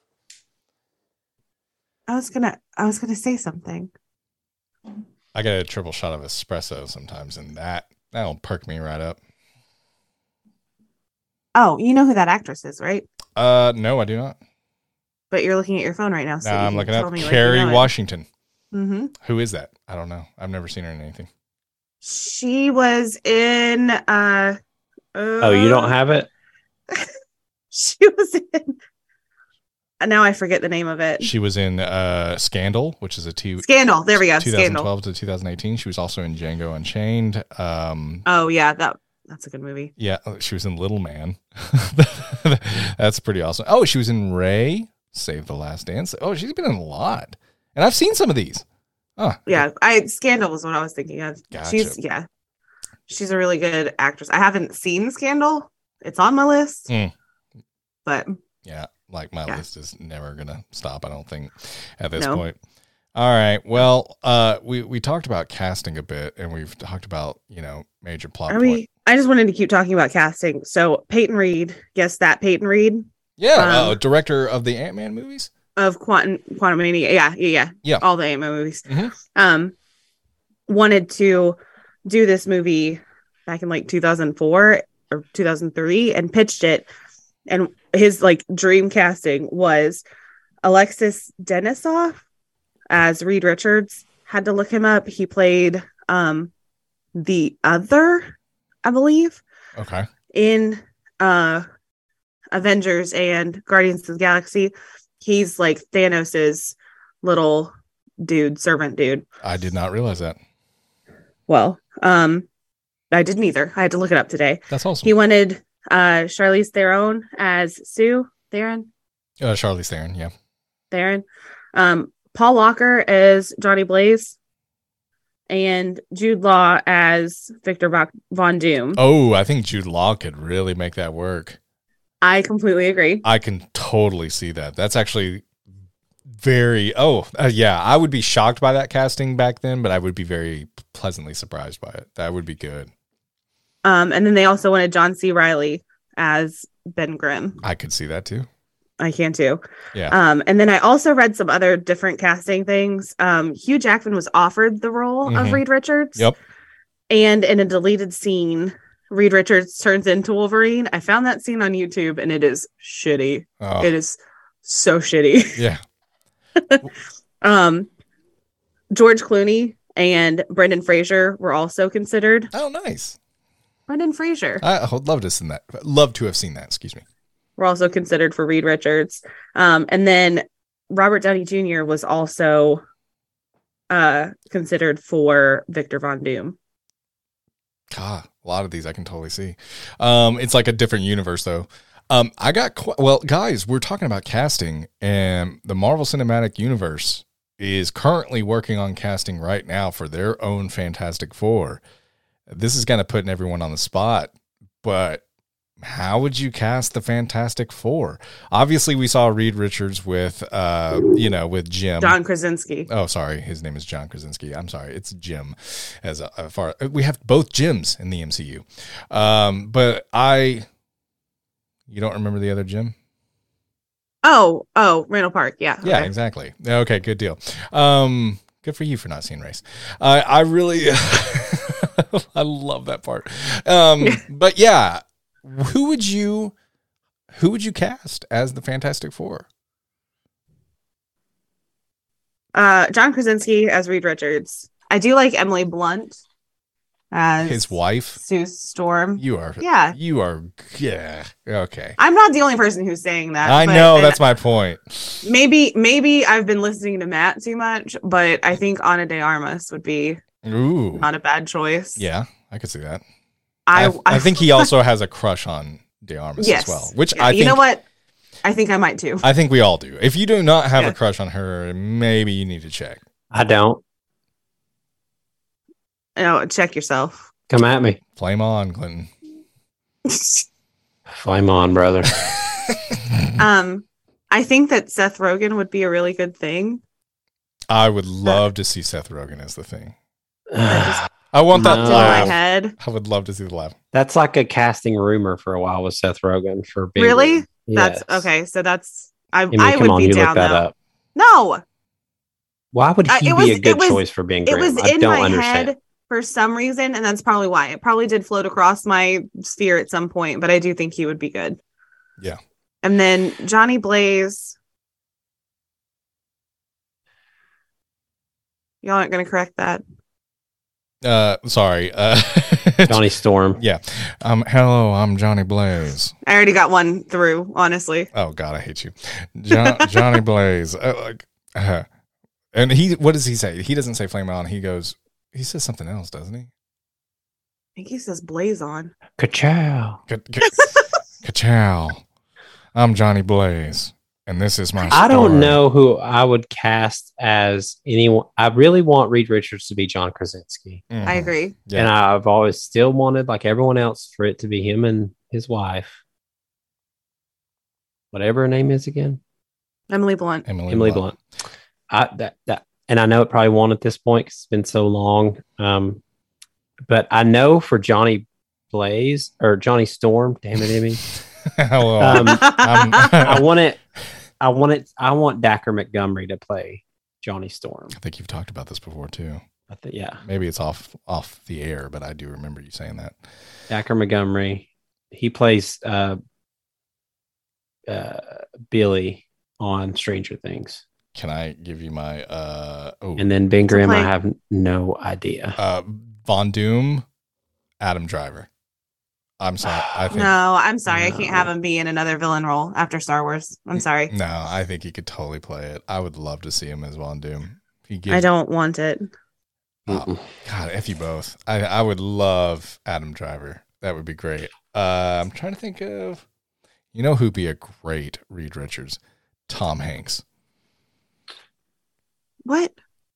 I was gonna say something. I get a triple shot of espresso sometimes, and that'll perk me right up. Oh, you know who that actress is, right? No, I do not. But you're looking at your phone right now. So No, you I'm can looking tell up me like Kerry you know it. Washington. Mhm. Who is that? I don't know. I've never seen her in anything. She was in Oh, you don't have it? she was in now I forget the name of it. She was in Scandal, which is a Scandal. There we go. 2012 Scandal. to 2018. She was also in Django Unchained. Oh yeah, that's a good movie. Yeah, she was in Little Man. That's pretty awesome. Oh, she was in Ray, Save the Last Dance. Oh, she's been in a lot. And I've seen some of these. Oh, Yeah, Scandal was what I was thinking of. Gotcha. She's a really good actress. I haven't seen Scandal. It's on my list. Mm. But yeah. Like my Yeah. list is never gonna stop, I don't think, at this No. point. All right. Well, we talked about casting a bit, and we've talked about, major plot point. I just wanted to keep talking about casting. So Peyton Reed, guess that Peyton Reed Yeah, director of the Ant-Man movies. of Quantumania. Yeah. All the Ant-Man movies. Mhm. Wanted to do this movie back in like 2004 or 2003 and pitched it. And his like dream casting was Alexis Denisof as Reed Richards. Had to look him up. He played the other, I believe. Okay. in Avengers and Guardians of the Galaxy, he's like Thanos's little dude, servant dude. I did not realize that. Well, I didn't either. I had to look it up today. That's awesome. He wanted Charlize Theron as Sue. Charlize Theron, yeah. Theron. Paul Walker as Johnny Blaze. And Jude Law as Victor Von Doom. Oh, I think Jude Law could really make that work. I completely agree. I can totally see that. That's actually very... yeah, I would be shocked by that casting back then, but I would be very pleasantly surprised by it. That would be good. And then they also wanted John C. Reilly as Ben Grimm. I could see that too. I can too. Yeah. And then I also read some other different casting things. Hugh Jackman was offered the role of Reed Richards. Yep. And in a deleted scene, Reed Richards turns into Wolverine. I found that scene on YouTube and it is shitty. Oh. It is so shitty. Yeah. George Clooney and Brendan Fraser were also considered. Oh, nice. Brendan Fraser. I would love to have seen that. Love to have seen that. Excuse me. Were also considered for Reed Richards. And then Robert Downey Jr. was also considered for Victor Von Doom. God, a lot of these I can totally see. It's like a different universe, though. Guys, we're talking about casting, and the Marvel Cinematic Universe is currently working on casting right now for their own Fantastic Four. This is kind of putting everyone on the spot, but how would you cast the Fantastic Four? Obviously, we saw Reed Richards with Jim. John Krasinski. Oh, sorry. His name is John Krasinski. I'm sorry. It's Jim. We have both Jims in the MCU. You don't remember the other Jim? Oh, Randall Park. Yeah. Yeah, okay. exactly. Okay, good deal. Good for you for not seeing Race. I really, I love that part. But yeah, who would you cast as the Fantastic Four? John Krasinski as Reed Richards. I do like Emily Blunt as his wife, Sue Storm. You are. Okay. I'm not the only person who's saying that. I know, that's my point. Maybe I've been listening to Matt too much, but I think Ana de Armas would be not a bad choice. Yeah, I could see that. I think he also has a crush on de Armas as well, which I think, you know what? I think I might too. I think we all do. If you do not have a crush on her, maybe you need to check. I don't. No, check yourself. Come at me. Flame on, Clinton. Flame on, brother. I think that Seth Rogen would be a really good thing. I would love to see Seth Rogen as the Thing. I want that laugh. In my head. I would love to see the laugh. That's like a casting rumor for a while with Seth Rogen for being really. Yes. That's okay. So that's I would you be down look that though. up. No. Why would he be a good choice for being Graham? It was in my head for some reason, and that's probably why. It probably did float across my sphere at some point, but I do think he would be good. Yeah. And then Johnny Blaze. Y'all aren't going to correct that. Sorry. Johnny Storm. Yeah. Hello, I'm Johnny Blaze. I already got one through, honestly. Oh God, I hate you. Johnny Blaze. And what does he say? He doesn't say flame on. He says something else, doesn't he? I think he says blaze on. Ka-chow. Ka-chow. I'm Johnny Blaze, and this is my story. I don't know who I would cast as anyone. I really want Reed Richards to be John Krasinski. Mm-hmm. I agree. Yeah. And I've always still wanted, like everyone else, for it to be him and his wife. Whatever her name is again. Emily Blunt. Emily Blunt. And I know it probably won't at this point because it's been so long. But I know for Johnny Blaze or Johnny Storm, damn it, Emmy. I want Dacker Montgomery to play Johnny Storm. I think you've talked about this before too. Yeah. Maybe it's off the air, but I do remember you saying that. Dacker Montgomery. He plays Billy on Stranger Things. Can I give you my and then Ben Grimm, I have no idea. Von Doom, Adam Driver. I'm sorry. I think No, I'm sorry. I No. can't have him be in another villain role after Star Wars. I'm sorry. no, I think he could totally play it. I would love to see him as Von Doom. He I don't want it. Oh, God, F you both. I would love Adam Driver. That would be great. I'm trying to think of, who'd be a great Reed Richards? Tom Hanks. What?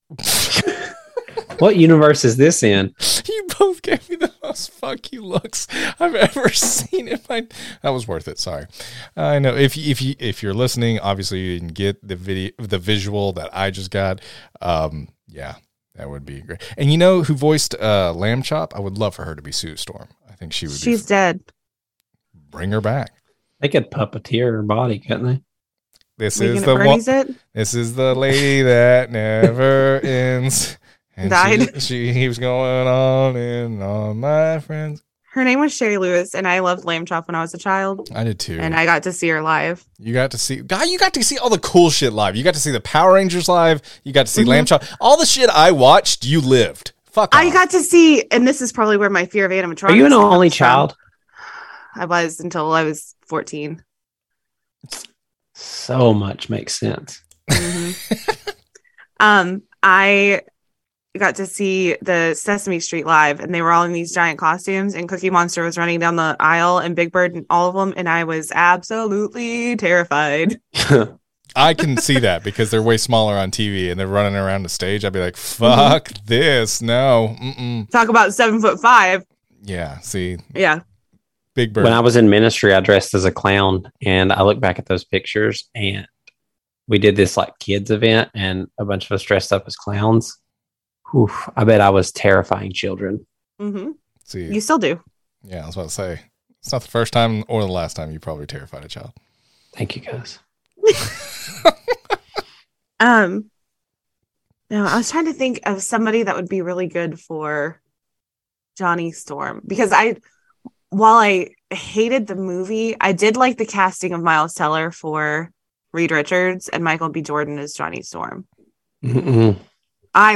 What universe is this in? You both gave me the most fuck you looks I've ever seen in my. That was worth it. Sorry. I know if you're listening, obviously you can get the visual that I just got. Yeah, that would be great. And who voiced Lamb Chop? I would love for her to be Sue Storm. I think she would. She's dead. Bring her back. They could puppeteer her body, couldn't they? This Weekend is at the one. Bernie's it? This is the lady that never ends. And Died. She was going on and on, my friends. Her name was Sherry Lewis, and I loved Lamb Chop when I was a child. I did too. And I got to see her live. You got to see all the cool shit live. You got to see the Power Rangers live. You got to see Lamb Chop. All the shit I watched, you lived. Fuck I off. got to see, and this is probably where my fear of animatronics. Are you an only comes from. child? I was until I was 14. So much makes sense. I got to see the Sesame Street live, and they were all in these giant costumes, and Cookie Monster was running down the aisle, and Big Bird and all of them, and I was absolutely terrified. I can see that because they're way smaller on TV and they're running around the stage. I'd be like, fuck this. No. Mm-mm. Talk about 7'5". Yeah. See, Yeah. Big Bird. When I was in ministry, I dressed as a clown, and I look back at those pictures, and we did this like kids event, and a bunch of us dressed up as clowns. Whew, I bet I was terrifying children. See, You still do. yeah, I was about to say, it's not the first time or the last time you probably terrified a child. Thank you, guys. No, I was trying to think of somebody that would be really good for Johnny Storm, because while I hated the movie, I did like the casting of Miles Teller for Reed Richards and Michael B. Jordan as Johnny Storm. Mm-mm. I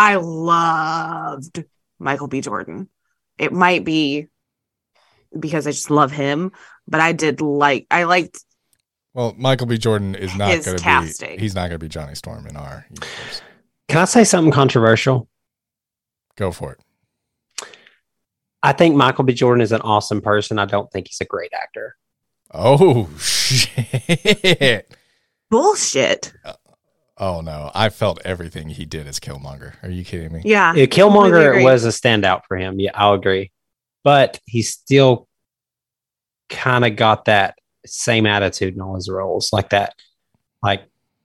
loved Michael B. Jordan. It might be because I just love him, but I liked. Well, Michael B. Jordan is not His going to casting. be. He's not going to be Johnny Storm in our universe. Can I say something controversial? Go for it. I think Michael B. Jordan is an awesome person. I don't think he's a great actor. Oh shit! Bullshit. Oh no, I felt everything he did as Killmonger. Are you kidding me? Yeah. Yeah, Completely Killmonger agree. was a standout for him. Yeah, I'll agree. But he still kind of got that same attitude in all his roles, like that. Like,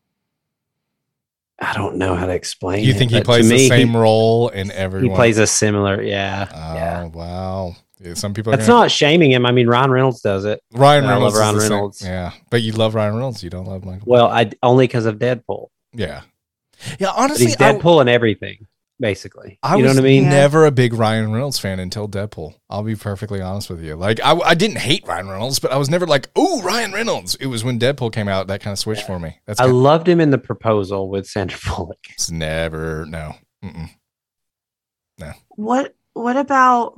I don't know how to explain. You it, think he but plays to the me, same role in everyone? He plays a similar, Oh yeah. wow! Yeah, some people. Are That's gonna, not shaming him. I mean, Ryan Reynolds does it. Ryan I Reynolds. love Ryan is the same- Reynolds. Yeah, but you love Ryan Reynolds. You don't love Michael. Well, I only because of Deadpool. Yeah. But Honestly, he's Deadpool and everything, basically. I You know was what I mean? Yeah. never a big Ryan Reynolds fan until Deadpool. I'll be perfectly honest with you. Like, I didn't hate Ryan Reynolds, but I was never like, "Oh, Ryan Reynolds." It was when Deadpool came out that kind of switched for me. That's I kind of, loved him in The Proposal with Sandra Bullock. it's never no. Mm-mm. What about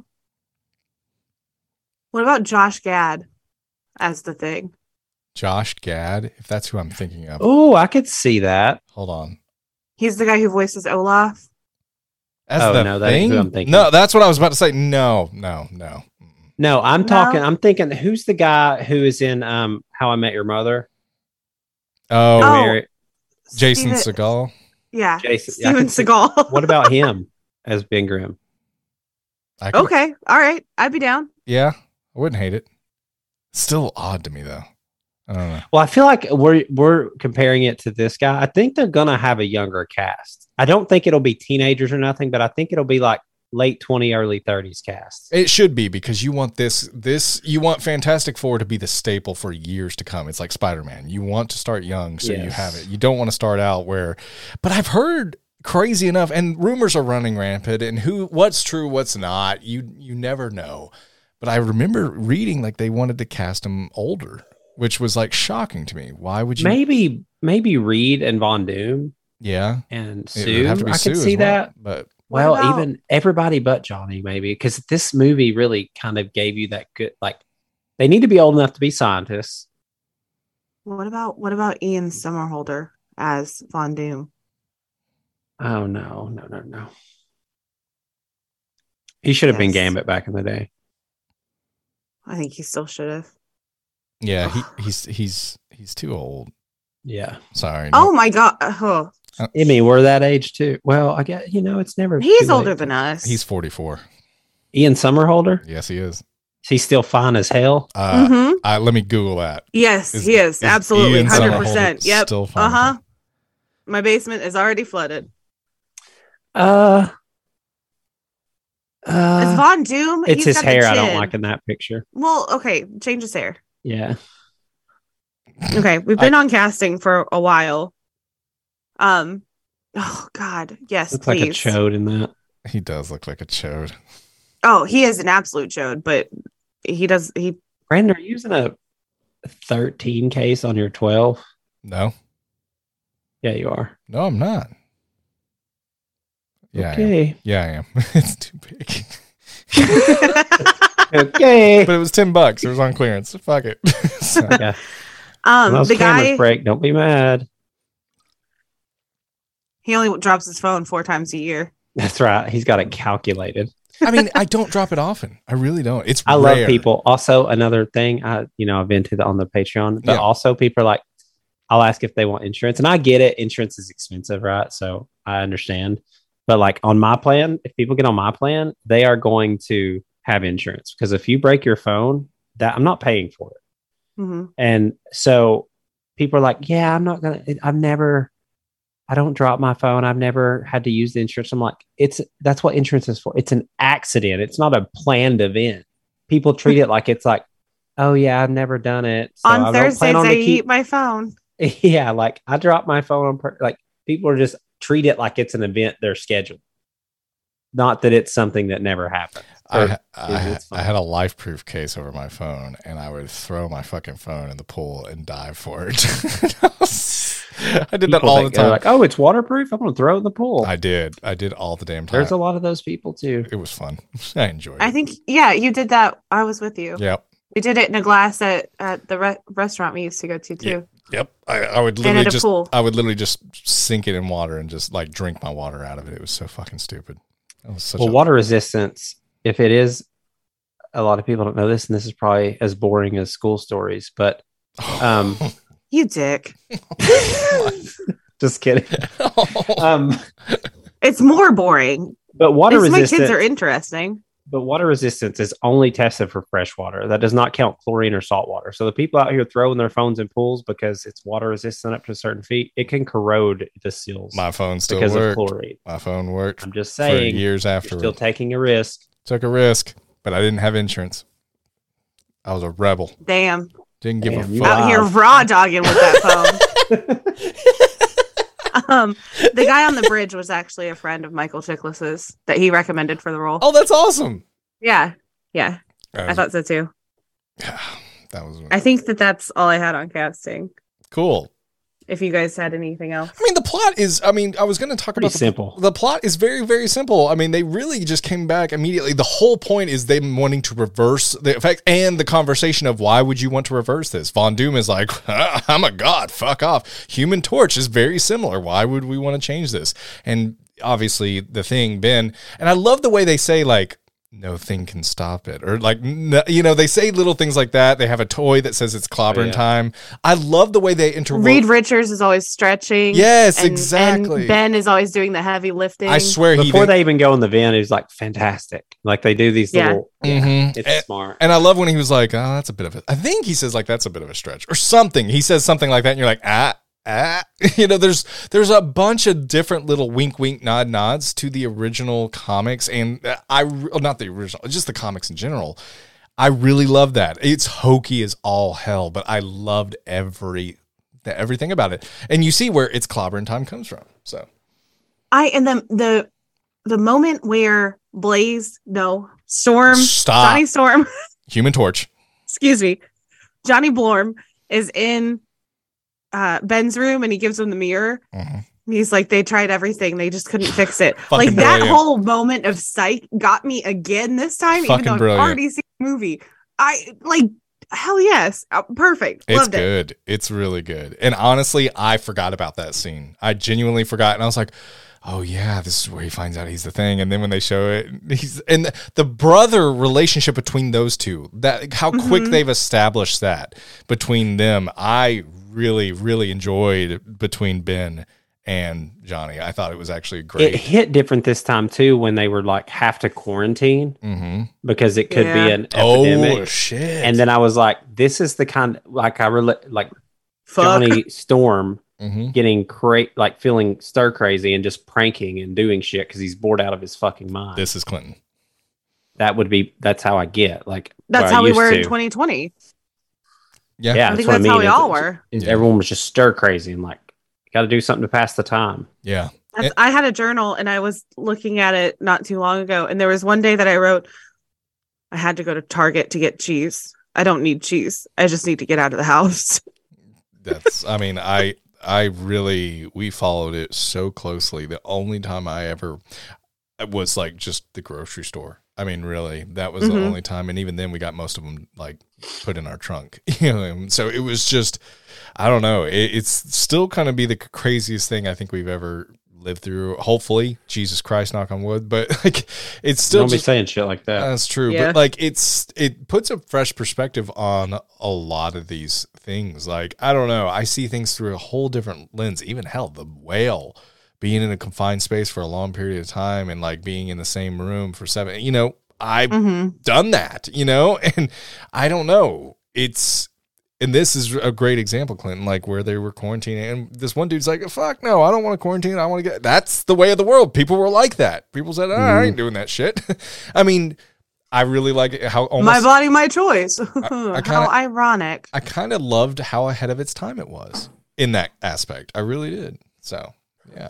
Josh Gad as the Thing? Josh Gad, if that's who I'm thinking of. Oh, I could see that. Hold on. He's the guy who voices Olaf. As Oh, the no, that ain't thing? who I'm thinking. No, that's what I was about to say. No. Mm-mm. No, I'm No? talking. I'm thinking. Who's the guy who is in How I Met Your Mother? Oh, Oh. Mary- Jason Steven- Seagal. Yeah. Jason. I Steven could see- Seagal. What about him as Ben Grimm? I could- Okay. All right. I'd be down. Yeah, I wouldn't hate it. Still odd to me though. I don't know. Well, I feel like we're comparing it to this guy. I think they're gonna have a younger cast. I don't think it'll be teenagers or nothing, but I think it'll be like late 20, early 30s cast. It should be because you want this you want Fantastic Four to be the staple for years to come. It's like Spider-Man. You want to start young so you Yes. have it. You don't want to start out but I've heard crazy enough and rumors are running rampant and what's true, what's not. You never know. But I remember reading like they wanted to cast him older, which was like shocking to me. Why would you Maybe Reed and Von Doom Yeah. and It would Sue. have to be I Sue could as see well, that. but Well, about- even everybody but Johnny, maybe, because this movie really kind of gave you that good, like, they need to be old enough to be scientists. What about Ian Somerhalder as Von Doom? Oh, no. He should have been Yes. Gambit back in the day. I think he still should have. Yeah, he's too old. Yeah. Sorry. Oh my god. Oh, I mean, we're that age too. Well, I guess, it's never. he's too late older to- than us. He's 44. Ian Somerhalder? Yes, he is. Is he still fine as hell? Mhm. Let me Google that. Yes, he is. Absolutely. Ian 100%. Somerhalder Yep. still fine? Uh-huh. My basement is already flooded. Uh, Is Von Doom? it's He's his got the hair I don't chin. like in that picture. Well, okay, change his hair. Yeah. Okay, we've been on casting for a while. Oh God, yes, Looks please. like a chode in that. He does look like a chode. Oh, he is an absolute chode, but he Brandon, are you using a 13 case on your 12? No, Yeah, you are. no, I'm not. Yeah, I am. Okay. Yeah, I am. It's too big. Okay. But it was $10. It was on clearance. Fuck it. So, Yeah. When those the cameras guy, break, don't be mad. he only drops his phone 4 times a year. That's right. He's got it calculated. I mean, I don't drop it often. I really don't. It's I rare. love people. Also, another thing, I've been to on the Patreon, but Yeah. also people are like, I'll ask if they want insurance, and I get it. Insurance is expensive, right? So I understand. But like on my plan, if people get on my plan, they are going to have insurance because if you break your phone, that I'm not paying for it. hmm And so people are like, yeah, I don't drop my phone. I've never had to use the insurance. I'm like, that's what insurance is for. It's an accident. It's not a planned event. People treat it like it's like, oh yeah, I've never done it. So I On don't Thursdays, plan on I to keep. eat my phone. Yeah, like I drop my phone on like people are just treat it like it's an event they're scheduled. Not that it's something that never happened. I it's fine. had a life proof case over my phone, and I would throw my fucking phone in the pool and dive for it. I did that People all the think they're time. like, oh, it's waterproof. I'm gonna throw it in the pool. I did all the damn time. There's a lot of those people too. It was fun. I enjoyed it. I think, yeah, you did that. I was with you. Yep. We did it in a glass at the restaurant we used to go to too. Yep. I would And literally at a pool. I would literally just sink it in water and just like drink my water out of it. It was so fucking stupid. It was such Well, water resistance, if it is, a lot of people don't know this, and this is probably as boring as school stories, but You dick. just kidding. It's more boring. But water At least my kids resistance, are interesting. but water resistance is only tested for fresh water. That does not count chlorine or salt water. So the people out here throwing their phones in pools because it's water resistant up to a certain feet, it can corrode the seals my phone still because of worked. chlorine. My phone worked I'm just for saying, years you're after. still taking a risk. Took a risk, but I didn't have insurance. I was a rebel. Damn. Didn't give Damn, a you fuck. Out here raw dogging with that phone. The guy on the bridge was actually a friend of Michael Chiklis's that he recommended for the role. Oh, that's awesome. Yeah. I thought so too. that was I think that's all I had on casting. cool. If you guys had anything else. I mean, the plot is, I was going to talk Pretty about simple. The plot is very, very simple. I mean, they really just came back immediately. The whole point is them wanting to reverse the effect and the conversation of why would you want to reverse this? Von Doom is like, I'm a god, fuck off. Human Torch is very similar. Why would we want to change this? And obviously the thing, Ben, and I love the way they say like, no thing can stop it. Or like, they say little things like that. They have a toy that says it's clobbering time. I love the way they interwove. Reed Richards is always stretching. Yes, and exactly. Ben is always doing the heavy lifting. I swear Before they even go in the van, it's like fantastic. Like they do these little. Mhm. It's smart. And I love when he was like, oh, that's a bit of I think he says like, that's a bit of a stretch or something. He says something like that. And you're like, there's a bunch of different little wink, wink, nod, nods to the original comics. And not the original, just the comics in general. I really love that. It's hokey as all hell, but I loved everything about it. And you see where it's clobbering time comes from. So the moment where Stop. Johnny Storm, Human Torch. excuse me, Johnny Blorm is in Ben's room and he gives him the mirror. Mhm. He's like, they tried everything. They just couldn't fix it. Fucking Like that brilliant. whole moment of Psych got me again this time, Fucking even though brilliant. I've already seen the movie. I like, hell yes. Perfect. It's Loved it. good. It's really good. And honestly, I forgot about that scene. I genuinely forgot. And I was like, oh yeah, this is where he finds out he's the thing. And then when they show it, and the brother relationship between those two, that how quick they've established that between them, I really, really enjoyed between Ben and Johnny. I thought it was actually great. It hit different this time too when they were like have to quarantine because it could be an epidemic. Oh shit! And then I was like, this is the kind like like Fuck. Johnny Storm Mhm. getting like feeling stir crazy and just pranking and doing shit because he's bored out of his fucking mind. This is Clinton. That's how I get. Like That's what I how we used were to. in 2020. Yeah. Yeah, I think what that's how we is all were. Yeah. Everyone was just stir crazy and like, got to do something to pass the time. Yeah. I had a journal and I was looking at it not too long ago. And there was one day that I wrote, I had to go to Target to get cheese. I don't need cheese. I just need to get out of the house. That's, I mean, we followed it so closely. The only time I ever was like just the grocery store. I mean, really, that was the only time. And even then we got most of them like put in our trunk, you know? So it was just, I don't know. It's still kind of be the craziest thing I think we've ever lived through. Hopefully, Jesus Christ, knock on wood, but like, it's still Don't be just, saying shit like that. that's true. Yeah. But like, it puts a fresh perspective on a lot of these things. Like, I don't know. I see things through a whole different lens. Even hell, the whale being in a confined space for a long period of time and like being in the same room for 7, you know, I've done that, you know, and I don't know. And this is a great example, Clinton, like where they were quarantining and this one dude's like, fuck no, I don't want to quarantine. I want to that's the way of the world. People were like that. People said, I ain't doing that shit. I mean, I really like it how almost My body, my choice. kinda- How ironic. I kind of loved how ahead of its time it was in that aspect. I really did. So, yeah.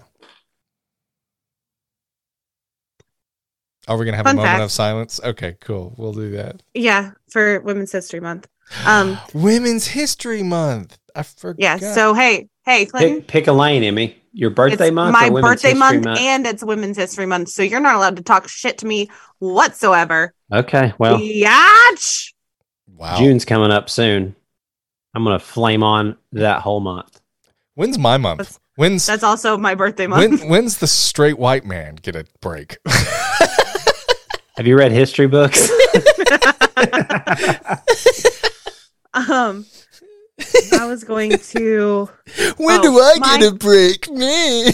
Are we going to have Fun a moment fact. of silence? Okay, cool. We'll do that. Yeah, for Women's History Month. Women's History Month. I forgot. Yeah. So hey, Clinton. Pick a lane, Emmy. Your birthday It's month my or Women's birthday History month, and it's Women's History Month. So you're not allowed to talk shit to me whatsoever. Okay, well, Yatch! Wow. June's coming up soon. I'm going to flame on that whole month. When's my month? When's That's also my birthday month. when's the straight white man get a break? Have you read history books? I was going to. When Oh, do I my- get a break? Me.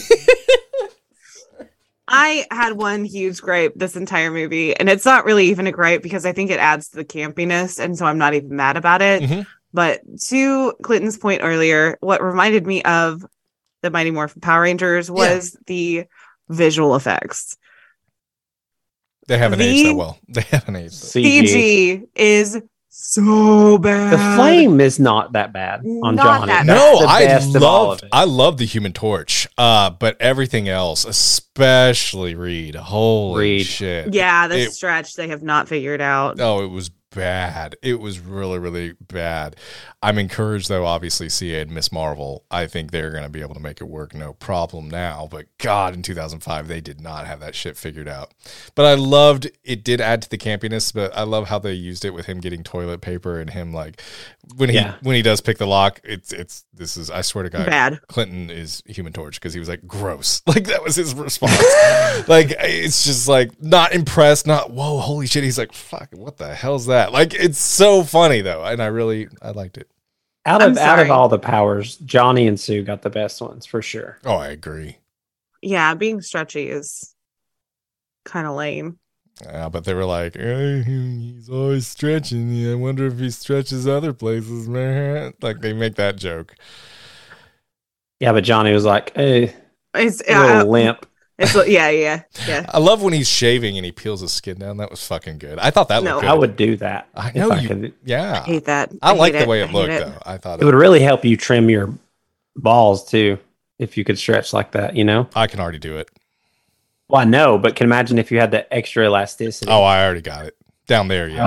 I had one huge gripe this entire movie, and it's not really even a gripe because I think it adds to the campiness, and so I'm not even mad about it. Mhm. But to Clinton's point earlier, what reminded me of the Mighty Morphin Power Rangers was the visual effects. They haven't aged that well. They haven't aged. CG is so bad. The flame is not that bad on Not Johnny. that That's No, the I best of all of it. love the Human Torch, but everything else, especially Reed. Holy Reed. shit! Yeah, the It- stretch they have not figured out. Oh, it was bad. It was really, really bad. I'm encouraged, though, obviously, CA and Miss Marvel. I think they're going to be able to make it work no problem now. But God, in 2005, they did not have that shit figured out. But I loved, it did add to the campiness, but I love how they used it with him getting toilet paper and him, like, when he does pick the lock, this is, I swear to God, Bad. Clinton is Human Torch because he was like, gross. Like, that was his response. Like, it's just like, not impressed, not, whoa, holy shit. He's like, fuck, what the hell's that? Like, it's so funny, though. And I liked it. Out I'm of sorry. all the powers, Johnny and Sue got the best ones for sure. Oh, I agree. Yeah, being stretchy is kind of lame. But they were like, he's always stretching. I wonder if he stretches other places, man. Like, they make that joke. Yeah, but Johnny was like, hey, It's a little limp. yeah. I love when he's shaving and he peels his skin down. That was fucking good. I thought that No. looked good. I would do that. I if know I you. could. Yeah. I hate that. I like hate the way I it hate looked, it. though. I thought It would really help you trim your balls too if you could stretch like that, you know? I can already do it. Well, I know, but can imagine if you had the extra elasticity. Oh, I already got it. Down there, yeah.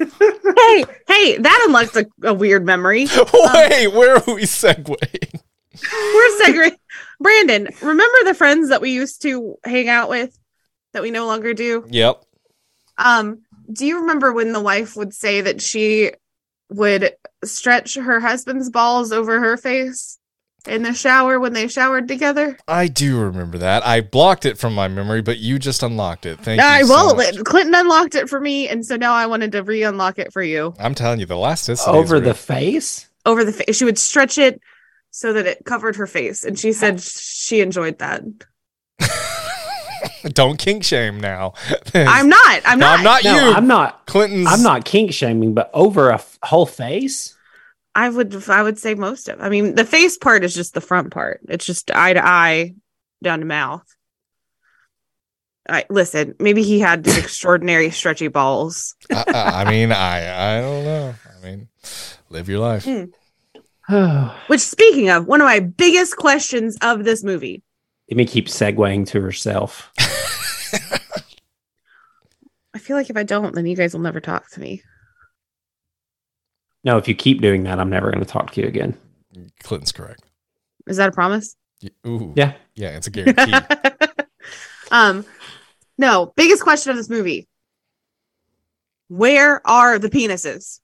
Hey, that unlocks a weird memory. Wait, where are we segueing? We're segregated. Brandon, remember the friends that we used to hang out with that we no longer do? Yep. Do you remember when the wife would say that she would stretch her husband's balls over her face in the shower when they showered together? I do remember that. I blocked it from my memory, but you just unlocked it. Thank I you so much. Clinton unlocked it for me, and so now I wanted to re-unlock it for you. I'm telling you, the elasticity Over is the real. face? Over the face. She would stretch it so that it covered her face, and she said she enjoyed that. Don't kink shame now. I'm not. I'm No, not. I'm not No, you. I'm not. Clinton's. I'm not kink shaming, but over a whole face? I would say most of. I mean, the face part is just the front part. It's just eye to eye, down to mouth. Listen. Maybe he had extraordinary stretchy balls. I mean, I don't know. I mean, live your life. Which, speaking of, one of my biggest questions of this movie. Amy keeps segueing to herself. I feel like if I don't, then you guys will never talk to me. No, if you keep doing that, I'm never going to talk to you again. Clinton's correct. Is that a promise? Ooh. Yeah. Yeah, it's a guarantee. No, biggest question of this movie. Where are the penises?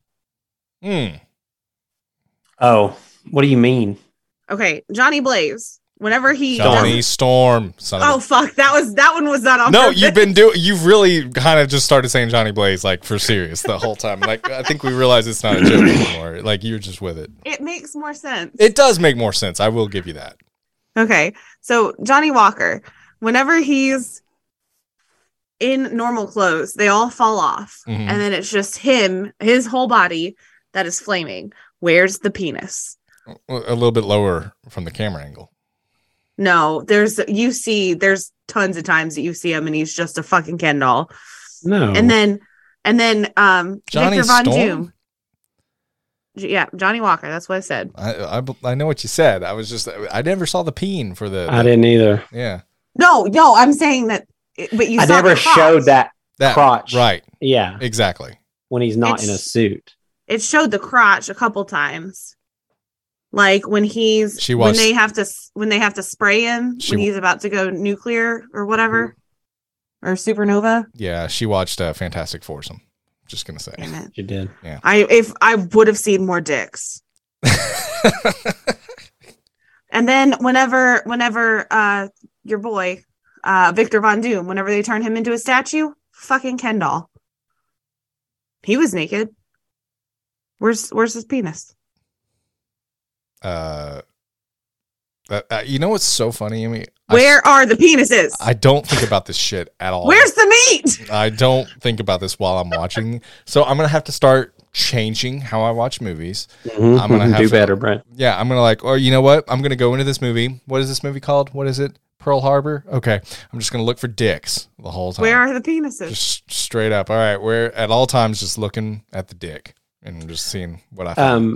Oh, what do you mean? Okay, Johnny Blaze. Whenever he Johnny Storm. Oh fuck, that one was not on No, purpose. you've really kind of just started saying Johnny Blaze like for serious the whole time. Like I think we realize it's not a joke anymore. Like you're just with it. It makes more sense. It does make more sense. I will give you that. Okay, so Johnny Walker, whenever he's in normal clothes, they all fall off, Mhm. and then it's just his whole body that is flaming. Where's the penis? A little bit lower from the camera angle. No, there's tons of times that you see him and he's just a fucking Ken doll. No. And then Johnny Victor Von Storm? Doom. Yeah, Johnny Walker. That's what I said. I know what you said. I never saw the peen for the. I didn't either. Yeah. No, I'm saying that. But you I saw never the crotch. showed that That crotch. Right. Yeah. Exactly. When he's not in a suit. It showed the crotch a couple times, like when when they have to spray him when he's about to go nuclear or whatever, or supernova. Yeah, she watched Fantastic Foursome. Just gonna say. Damn it. She did. Yeah. If I would have seen more dicks. And then whenever your boy Victor Von Doom, whenever they turn him into a statue, fucking Ken doll. He was naked. Where's his penis? You know what's so funny, Amy? Where are the penises? I don't think about this shit at all. Where's the meat? I don't think about this while I'm watching. So I'm gonna have to start changing how I watch movies. Mm-hmm. I'm gonna have do to, better, Brent. Yeah, I'm gonna or you know what? I'm gonna go into this movie. What is this movie called? What is it? Pearl Harbor? Okay. I'm just gonna look for dicks the whole time. Where are the penises? Just straight up. All right, we're at all times just looking at the dick and just seeing what I find.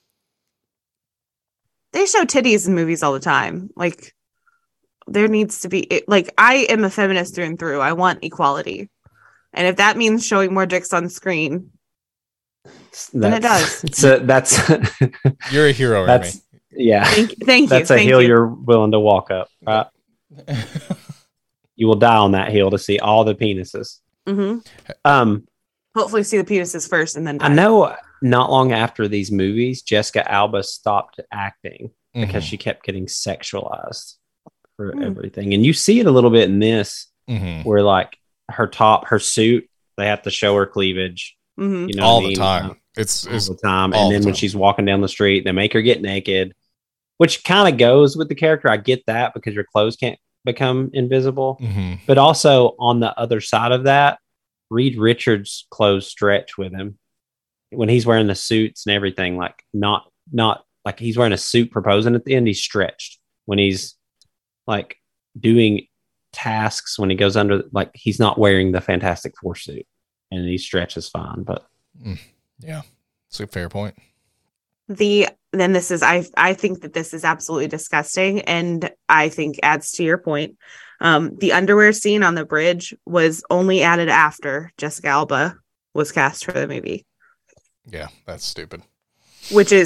They show titties in movies all the time. Like, there needs to be I am a feminist through and through. I want equality, and if that means showing more dicks on screen, then it does. That's You're a hero, Amy. Yeah. Thank you. That's a hill you're willing to walk up, right? You will die on that hill to see all the penises. Mm-hmm. Hopefully, see the penises first, and then die. I know. Not long after these movies, Jessica Alba stopped acting because she kept getting sexualized for everything, and you see it a little bit in this, where like her suit, they have to show her cleavage, you know, all the time. It's all the time, and then when she's walking down the street, they make her get naked, which kind of goes with the character. I get that because your clothes can't become invisible, but also on the other side of that, Reed Richards' clothes stretch with him when he's wearing the suits and everything. Like not like he's wearing a suit proposing at the end. He's stretched when he's like doing tasks, when he goes under, like he's not wearing the Fantastic Four suit, and he stretches fine. But yeah, it's a fair point. Then this is I think that this is absolutely disgusting, and I think adds to your point. The underwear scene on the bridge was only added after Jessica Alba was cast for the movie. Yeah, that's stupid. Which is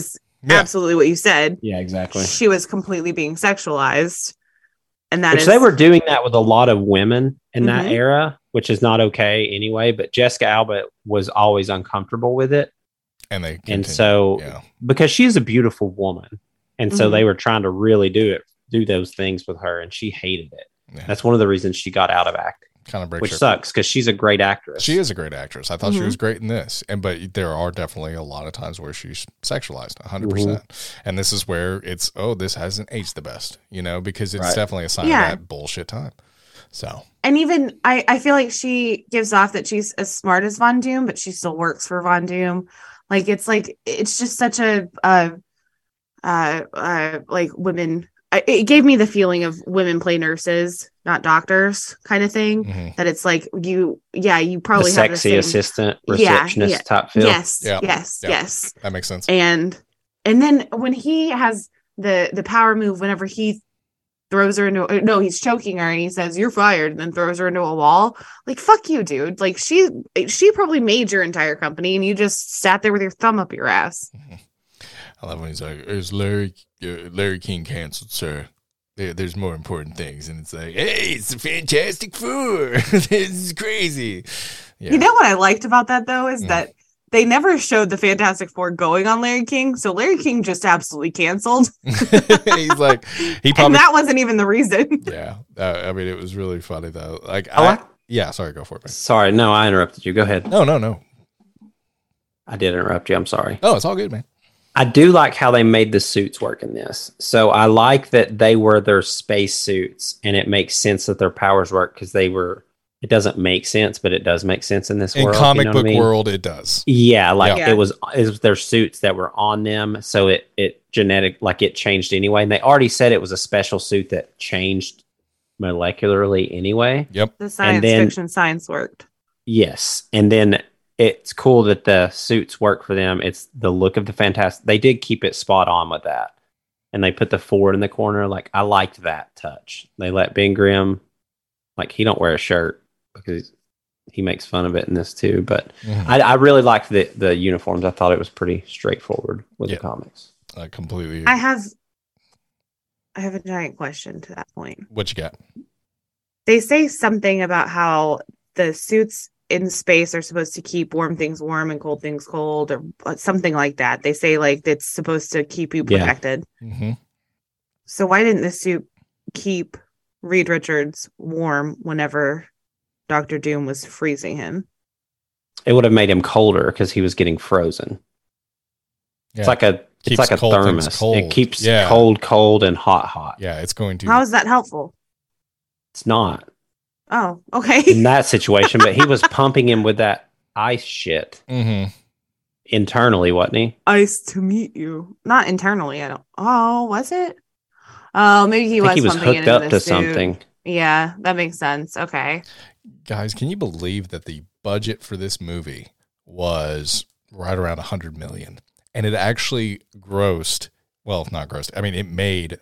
absolutely what you said. Yeah, exactly. She was completely being sexualized. And Which they were doing that with a lot of women in that Mhm. era, which is not okay anyway. But Jessica Alba was always uncomfortable with it. And so yeah. because she's a beautiful woman, and so Mhm. they were trying to really do those things with her, and she hated it. Yeah. That's one of the reasons she got out of acting, kind of breaks which her. sucks because she's a great actress. She is a great actress. I thought she Mhm. was great in this, but there are definitely a lot of times where she's sexualized 100%. And this is where it's, this hasn't aged the best, because it's definitely a sign of that bullshit time. So, and even I feel like she gives off that she's as smart as Von Doom, but she still works for Von Doom. It's just such a like women. It gave me the feeling of women play nurses, not doctors, kind of thing. That it's like you probably the have the sexy same assistant receptionist type feel. Yes, yes. That makes sense. And then when he has the power move, whenever he throws her into he's choking her and he says you're fired, and then throws her into a wall. Like, fuck you, dude. Like, she probably made your entire company and you just sat there with your thumb up your ass. I love when he's like, "Is Larry King canceled, sir? There's more important things." And it's like, "Hey, it's the Fantastic Four. This is crazy." Yeah. You know what I liked about that though is that they never showed the Fantastic Four going on Larry King, so Larry King just absolutely canceled. He's like, and that wasn't even the reason. Yeah, I mean, it was really funny though. Like, sorry, go for it, man. Sorry, no, I interrupted you. Go ahead. No. I did interrupt you. I'm sorry. Oh, it's all good, man. I do like how they made the suits work in this. So I like that they were their space suits, and it makes sense that their powers work because it doesn't make sense, but it does make sense in this world. In comic book world, it does. Yeah, it was their suits that were on them, so it changed anyway. And they already said it was a special suit that changed molecularly anyway. Yep. The fiction science worked. Yes, and then it's cool that the suits work for them. It's the look of the Fantastic. They did keep it spot on with that, and they put the Ford in the corner. Like, I liked that touch. They let Ben Grimm, he don't wear a shirt because he makes fun of it in this too. But I really liked the uniforms. I thought it was pretty straightforward with the comics. Completely. I have a giant question to that point. What you got? They say something about how the suits in space are supposed to keep warm things warm and cold things cold, or something like that. They say it's supposed to keep you protected. Mm-hmm. So why didn't the suit keep Reed Richards warm whenever Dr. Doom was freezing him? It would have made him colder because he was getting frozen. Yeah. It's like a thermos. It keeps cold, and hot. Yeah, it's going to. How is that helpful? It's not. Oh, okay. In that situation, but he was pumping him with that ice shit internally, wasn't he? Ice to meet you. Not internally. I don't. Oh, was it? Oh, maybe he was hooked up to something. Yeah, that makes sense. Okay. Guys, can you believe that the budget for this movie was right around $100 million, and it actually grossed? Well, not grossed. I mean, it made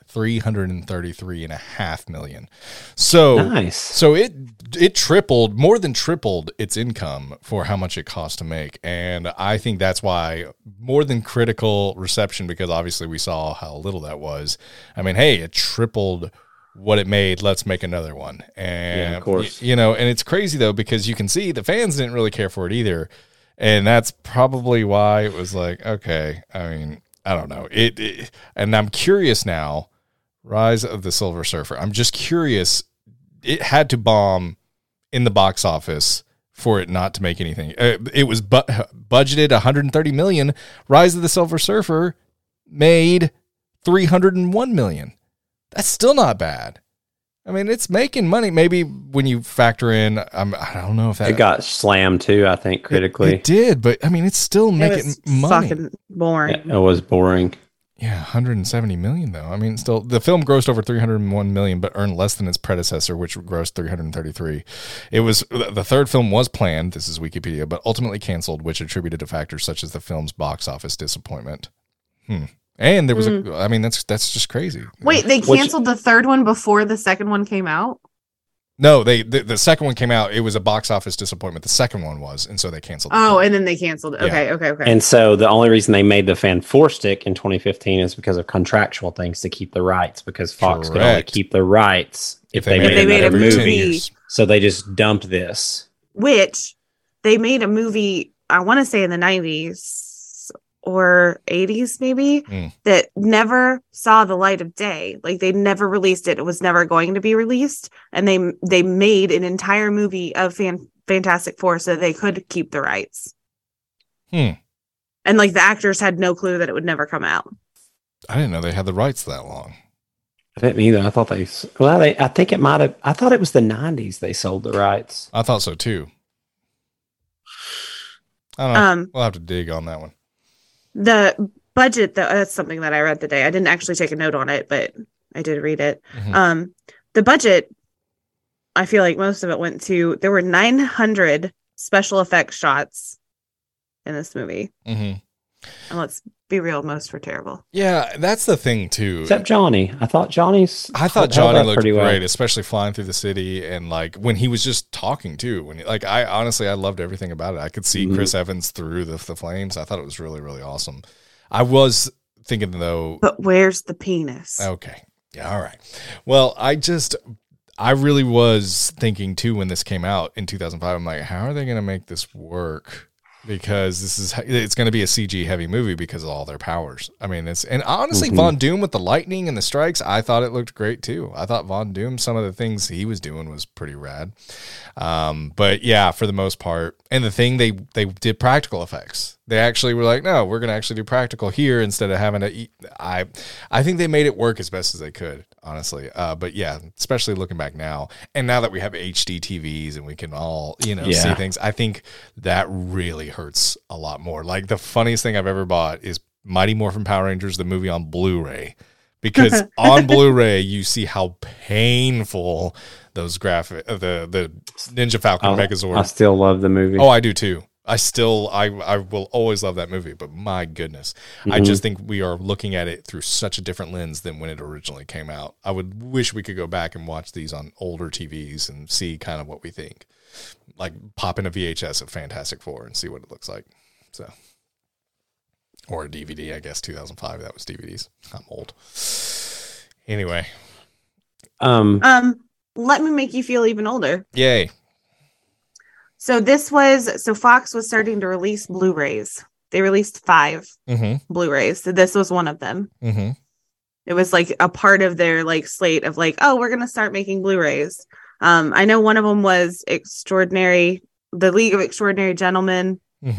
$333.5 million. So nice. So it tripled, more than tripled its income for how much it cost to make. And I think that's why more than critical reception, because obviously we saw how little that was. I mean, hey, it tripled what it made. Let's make another one. And of course, and it's crazy though, because you can see the fans didn't really care for it either. And that's probably why it was like, okay, I mean, I don't know. And I'm curious now, Rise of the Silver Surfer. I'm just curious. It had to bomb in the box office for it not to make anything. It was budgeted $130 million. Rise of the Silver Surfer made $301 million. That's still not bad. I mean, it's making money. Maybe when you factor in, I don't know if that... It got slammed too, I think, critically. It did, but I mean, it's still making money. Fucking boring. It was boring. Yeah, $170 million though. I mean, still, the film grossed over $301 million, but earned less than its predecessor, which grossed $333. It was the third film was planned. This is Wikipedia, but ultimately canceled, which attributed to factors such as the film's box office disappointment. And there was I mean, that's just crazy. Wait, they canceled the third one before the second one came out? No, the second one came out. It was a box office disappointment. The second one was, and so they canceled. Oh, and then they canceled it. Yeah. Okay. And so the only reason they made the Fan 4 stick in 2015 is because of contractual things to keep the rights, because Fox could only keep the rights if they made a another movie. So they just dumped this. Which they made a movie, I want to say in the 90s or 80s maybe, that never saw the light of day. Like they never released it. It was never going to be released. And they made an entire movie of Fantastic Four so they could keep the rights. And like the actors had no clue that it would never come out. I didn't know they had the rights that long. I didn't either. I thought I think it might have, I thought it was the 90s they sold the rights. I thought so too. I don't know. We'll have to dig on that one. The budget, that's something that I read today. I didn't actually take a note on it, but I did read it. The budget, I feel like most of it went to, there were 900 special effects shots in this movie. And let's be real, most were terrible. Yeah, that's the thing too. Except Johnny. I thought Johnny looked great, especially flying through the city and like when he was just talking too. When I loved everything about it. I could see Chris Evans through the flames. I thought it was really, really awesome. I was thinking though, but where's the penis? Okay, yeah, all right. Well, I really was thinking too when this came out in 2005. I'm like, how are they going to make this work? Because it's going to be a CG heavy movie because of all their powers. I mean, and honestly, Von Doom with the lightning and the strikes, I thought it looked great too. I thought Von Doom, some of the things he was doing was pretty rad. But yeah, for the most part, and the thing they did practical effects. They actually were like, no, we're going to actually do practical here instead of having to eat. I think they made it work as best as they could, honestly. But yeah, especially looking back now. And now that we have HD TVs and we can all, see things, I think that really hurts a lot more. Like the funniest thing I've ever bought is Mighty Morphin Power Rangers, the movie on Blu-ray. Because on Blu-ray, you see how painful those the Ninja Falcon Megazord. I still love the movie. Oh, I do too. I will always love that movie, but my goodness, I just think we are looking at it through such a different lens than when it originally came out. I would wish we could go back and watch these on older TVs and see kind of what we think. Like pop in a VHS of Fantastic Four and see what it looks like. So, or a DVD, I guess 2005. That was DVDs. I'm old. Anyway. Let me make you feel even older. Yay. So Fox was starting to release Blu-rays. They released 5 Blu-rays. So this was one of them. It was like a part of their like slate of like, oh, we're going to start making Blu-rays. I know one of them was The League of Extraordinary Gentlemen.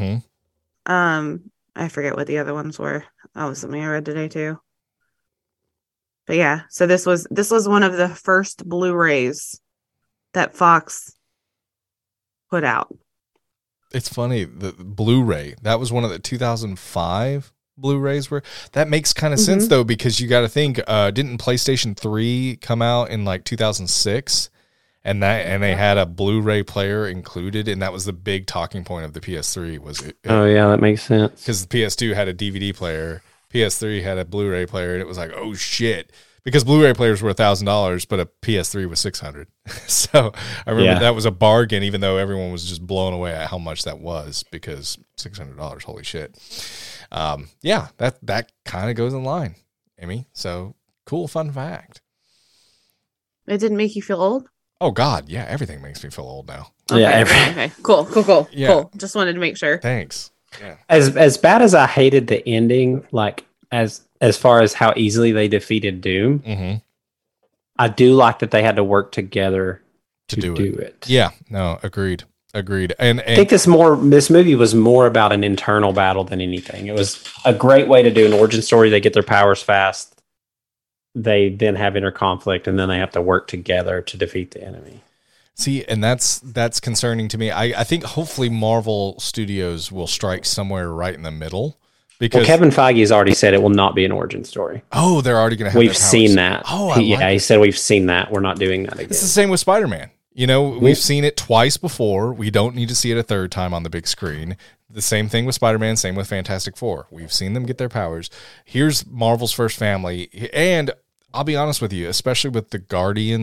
I forget what the other ones were. That was something I read today too. But yeah, so this was one of the first Blu-rays that Fox put out. It's funny, the Blu-ray, that was one of the 2005 Blu-rays were. That makes kind of sense though, because you got to think, didn't PlayStation 3 come out in like 2006? And they had a Blu-ray player included, and that was the big talking point of the PS3. Was it? Oh yeah, that makes sense. Because the PS2 had a DVD player, PS3 had a Blu-ray player, and it was like, oh shit, because Blu-ray players were $1,000, but a PS3 was $600. So I remember that was a bargain, even though everyone was just blown away at how much that was, because $600, holy shit. Yeah, that kind of goes in line, Amy. So cool, fun fact. It didn't make you feel old? Oh God, yeah, everything makes me feel old now. Okay, yeah, okay. Cool. Yeah. Cool. Just wanted to make sure. Thanks. Yeah. As bad as I hated the ending, like as far as how easily they defeated Doom, I do like that they had to work together to do it. Yeah, no, agreed. And I think this movie was more about an internal battle than anything. It was a great way to do an origin story. They get their powers fast. They then have inner conflict, and then they have to work together to defeat the enemy. See, and that's concerning to me. I think hopefully Marvel Studios will strike somewhere right in the middle. Because Kevin Feige has already said it will not be an origin story. Oh, they're already going to have We've seen that. Oh, he said we've seen that. We're not doing that again. It's the same with Spider-Man. We've seen it twice before. We don't need to see it a third time on the big screen. The same thing with Spider-Man, same with Fantastic Four. We've seen them get their powers. Here's Marvel's first family. And I'll be honest with you, especially with the Guardians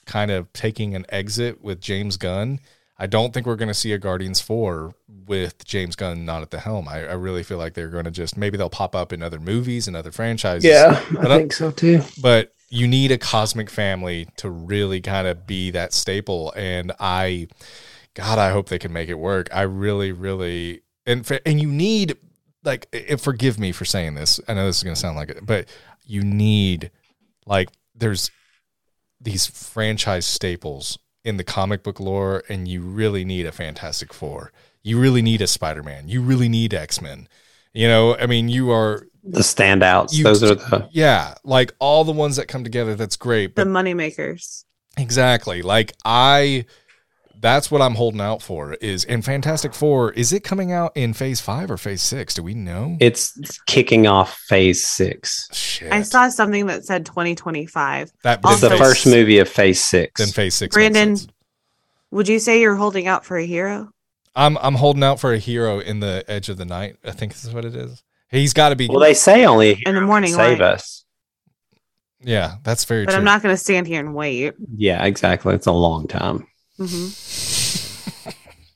kind of taking an exit with James Gunn, I don't think we're going to see a Guardians 4 with James Gunn not at the helm. I really feel like they're going to just, maybe they'll pop up in other movies and other franchises. Yeah, I think so too. But you need a cosmic family to really kind of be that staple. And God, I hope they can make it work. I really, really, and you need, like, forgive me for saying this. I know this is going to sound like it, but you need, like, there's these franchise staples in the comic book lore, and you really need a Fantastic Four. You really need a Spider-Man. You really need X-Men. You know, I mean, you are the standouts. Those are the, yeah, like all the ones that come together. That's great. The money makers. Exactly. Like that's what I'm holding out for is in Fantastic Four. Is it coming out in phase 5 or phase 6? Do we know? It's kicking off phase 6. Shit. I saw something that said 2025. It's the first movie of phase 6. Then phase 6. Brandon, would you say you're holding out for a hero? I'm holding out for a hero in the Edge of the Night. I think this is what it is. He's got to be. Well, they say only a hero in the morning can save light. us. Yeah, that's very but true. I'm not going to stand here and wait. Yeah, exactly. It's a long time. Mm-hmm.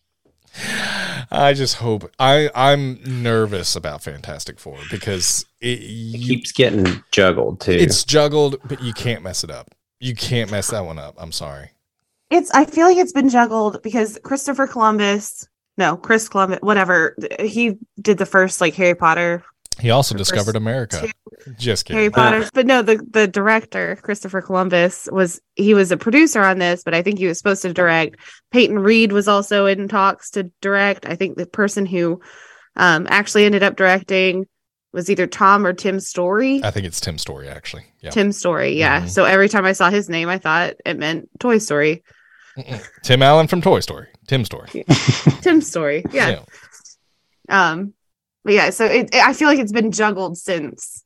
I just hope I'm nervous about Fantastic Four because it keeps getting juggled too. It's juggled, but you can't mess it up. You can't mess that one up. I'm sorry. I feel like it's been juggled because Chris Columbus, whatever. He did the first like Harry Potter. He also discovered America. Just kidding. Harry Potter. But no, the director, Christopher Columbus, was a producer on this, but I think he was supposed to direct. Peyton Reed was also in talks to direct. I think the person who actually ended up directing was either Tom or Tim Story. I think it's Tim Story, actually. Yeah. Tim Story, yeah. Mm-hmm. So every time I saw his name, I thought it meant Toy Story. Tim Allen from Toy Story. Tim Story. Tim Story, yeah. But yeah, so I feel like it's been juggled since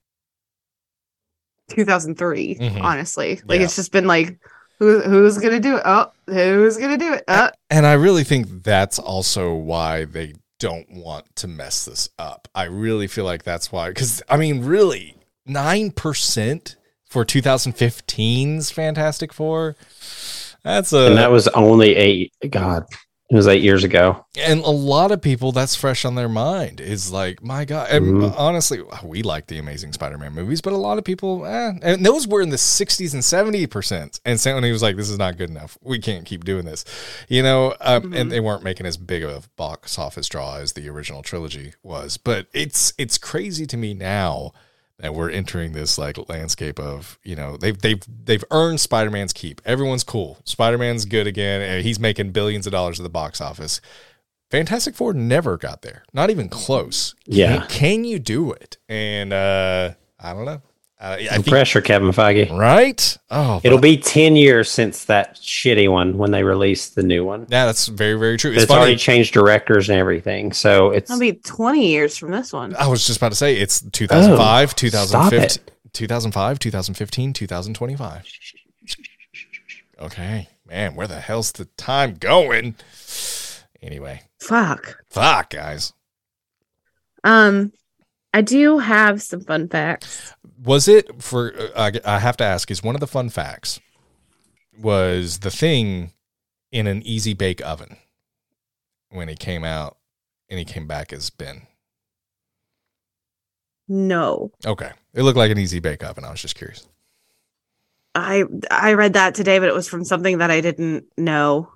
2003, honestly. Like, it's just been like, who's going to do it? Oh, who's going to do it? And I really think that's also why they don't want to mess this up. I really feel like that's why. Because, I mean, really, 9% for 2015's Fantastic Four. And that was only 8. God. It was 8 years ago. And a lot of people, that's fresh on their mind. Is like, my God. And honestly, we like the Amazing Spider-Man movies, but a lot of people, and those were in the 60s and 70%. And Sony was like, this is not good enough. We can't keep doing this. You know, and they weren't making as big of a box office draw as the original trilogy was. But it's crazy to me now that we're entering this like landscape of, you know, they've earned Spider-Man's keep. Everyone's cool. Spider-Man's good again, and he's making billions of dollars at the box office. Fantastic Four never got there, not even close. Yeah, can you do it? And I don't know. I think, pressure, Kevin Feige. Right? Oh, it'll be 10 years since that shitty one when they released the new one. Yeah, that's very, very true. It's already changed directors and everything, so it'll be 20 years from this one. I was just about to say it's 2005, 2015, 2005, 2015, 2025. Okay, man, where the hell's the time going? Anyway, fuck, guys. I do have some fun facts. Was it for, I have to ask, is one of the fun facts, was the Thing in an easy bake oven when he came out and he came back as Ben? No. Okay. It looked like an easy bake oven. I was just curious. I read that today, but it was from something that I didn't know.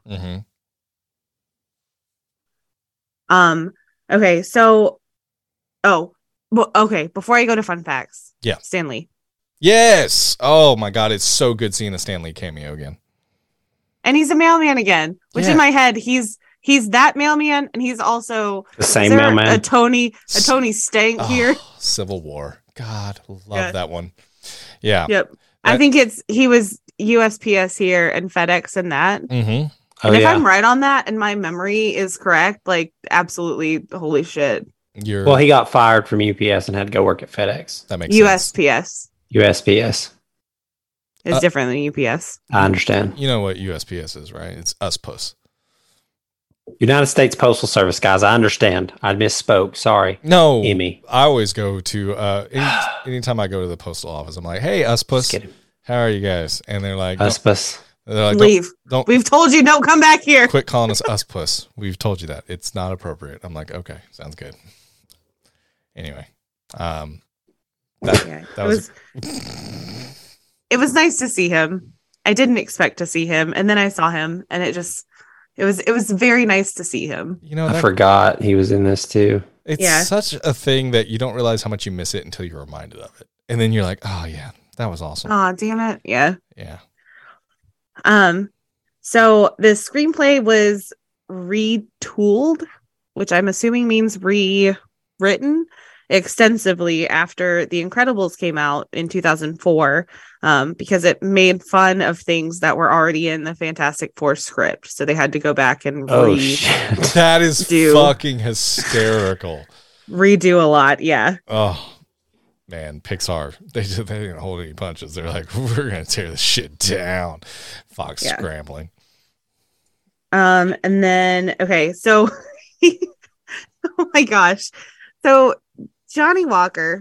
Okay, so, okay, before I go to fun facts. Yeah. Stan Lee. Yes. Oh my God. It's so good seeing a Stan Lee cameo again. And he's a mailman again, which in my head, he's that mailman. And he's also the same mailman. A Tony Stank here. Civil War. God, love that one. Yeah. Yep. I think he was USPS here and FedEx and that. Mm-hmm. And if I'm right on that and my memory is correct, like absolutely, holy shit. Well, he got fired from UPS and had to go work at FedEx. That makes sense. USPS. It's different than UPS. I understand. You know what USPS is, right? It's USPS. United States Postal Service, guys. I understand. I misspoke. Sorry. No. Emmy. I always go to, anytime I go to the postal office, I'm like, hey, USPS. How are you guys? And they're like, USPS. They're like, Leave. Don't We've told you, don't come back here. quit calling us puss. We've told you that. It's not appropriate. I'm like, okay, sounds good. Anyway, Yeah, that was it was nice to see him. I didn't expect to see him, and then I saw him, and it was very nice to see him. I forgot he was in this too. It's such a thing that you don't realize how much you miss it until you're reminded of it. And then you're like, oh yeah, that was awesome. Oh, damn it. Yeah. Yeah. So the screenplay was retooled, which I'm assuming means rewritten extensively after The Incredibles came out in 2004, because it made fun of things that were already in the Fantastic Four script. So they had to go back and Shit. That is fucking hysterical. Redo a lot. Yeah. Oh man, Pixar, they didn't hold any punches. They're like, we're gonna tear this shit down. Fox scrambling. And then so oh my gosh. So Johnny Walker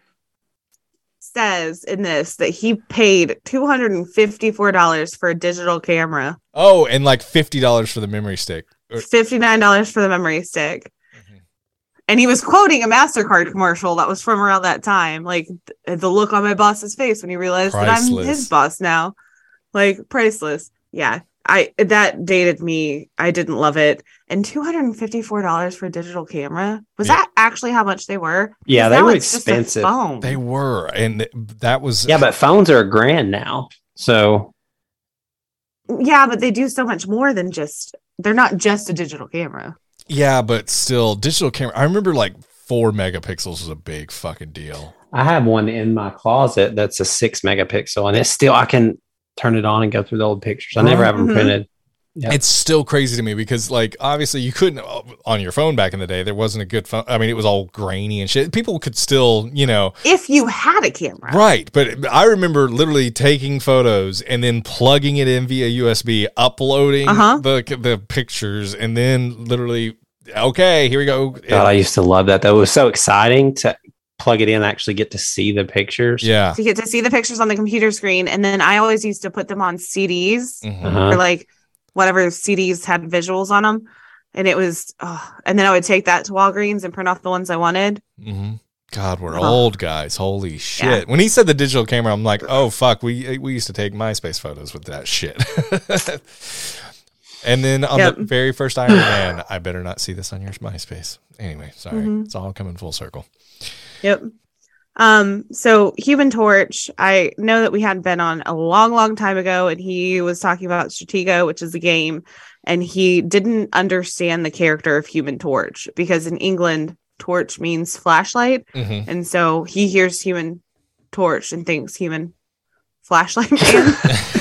says in this that he paid $254 for a digital camera. Oh, and like $50 for the memory stick. $59 for the memory stick. Mm-hmm. And he was quoting a MasterCard commercial that was from around that time. Like the look on my boss's face when he realized that I'm his boss now. Like priceless. Yeah. That dated me. I didn't love it. And $254 for a digital camera. Was that actually how much they were? Yeah, they were expensive. They were. And that was but phones are $1,000 now. So yeah, but they do so much more than they're not just a digital camera. Yeah, but still digital camera. I remember like 4 megapixels was a big fucking deal. I have one in my closet that's a 6 megapixel, and it's still, I can turn it on and go through the old pictures. I never have them printed. Yep. It's still crazy to me because, like, obviously you couldn't on your phone back in the day. There wasn't a good phone. I mean, it was all grainy and shit. People could still, if you had a camera, right? But I remember literally taking photos and then plugging it in via USB, uploading the pictures, and then literally, okay, here we go. God, I used to love that. That was so exciting to plug it in and actually get to see the pictures. Yeah, to get to see the pictures on the computer screen, and then I always used to put them on CDs or like whatever CDs had visuals on them, and it was and then I would take that to Walgreens and print off the ones I wanted. God, we're old guys. Holy shit. When he said the digital camera, I'm like, oh fuck, we used to take MySpace photos with that shit. And then on the very first Iron Man, I better not see this on your MySpace. Anyway, sorry. It's all coming full circle. Yep. So Human Torch, I know that we had Ben on a long time ago, and he was talking about Stratego, which is a game, and he didn't understand the character of Human Torch because in England, torch means flashlight, and so he hears Human Torch and thinks human flashlight man.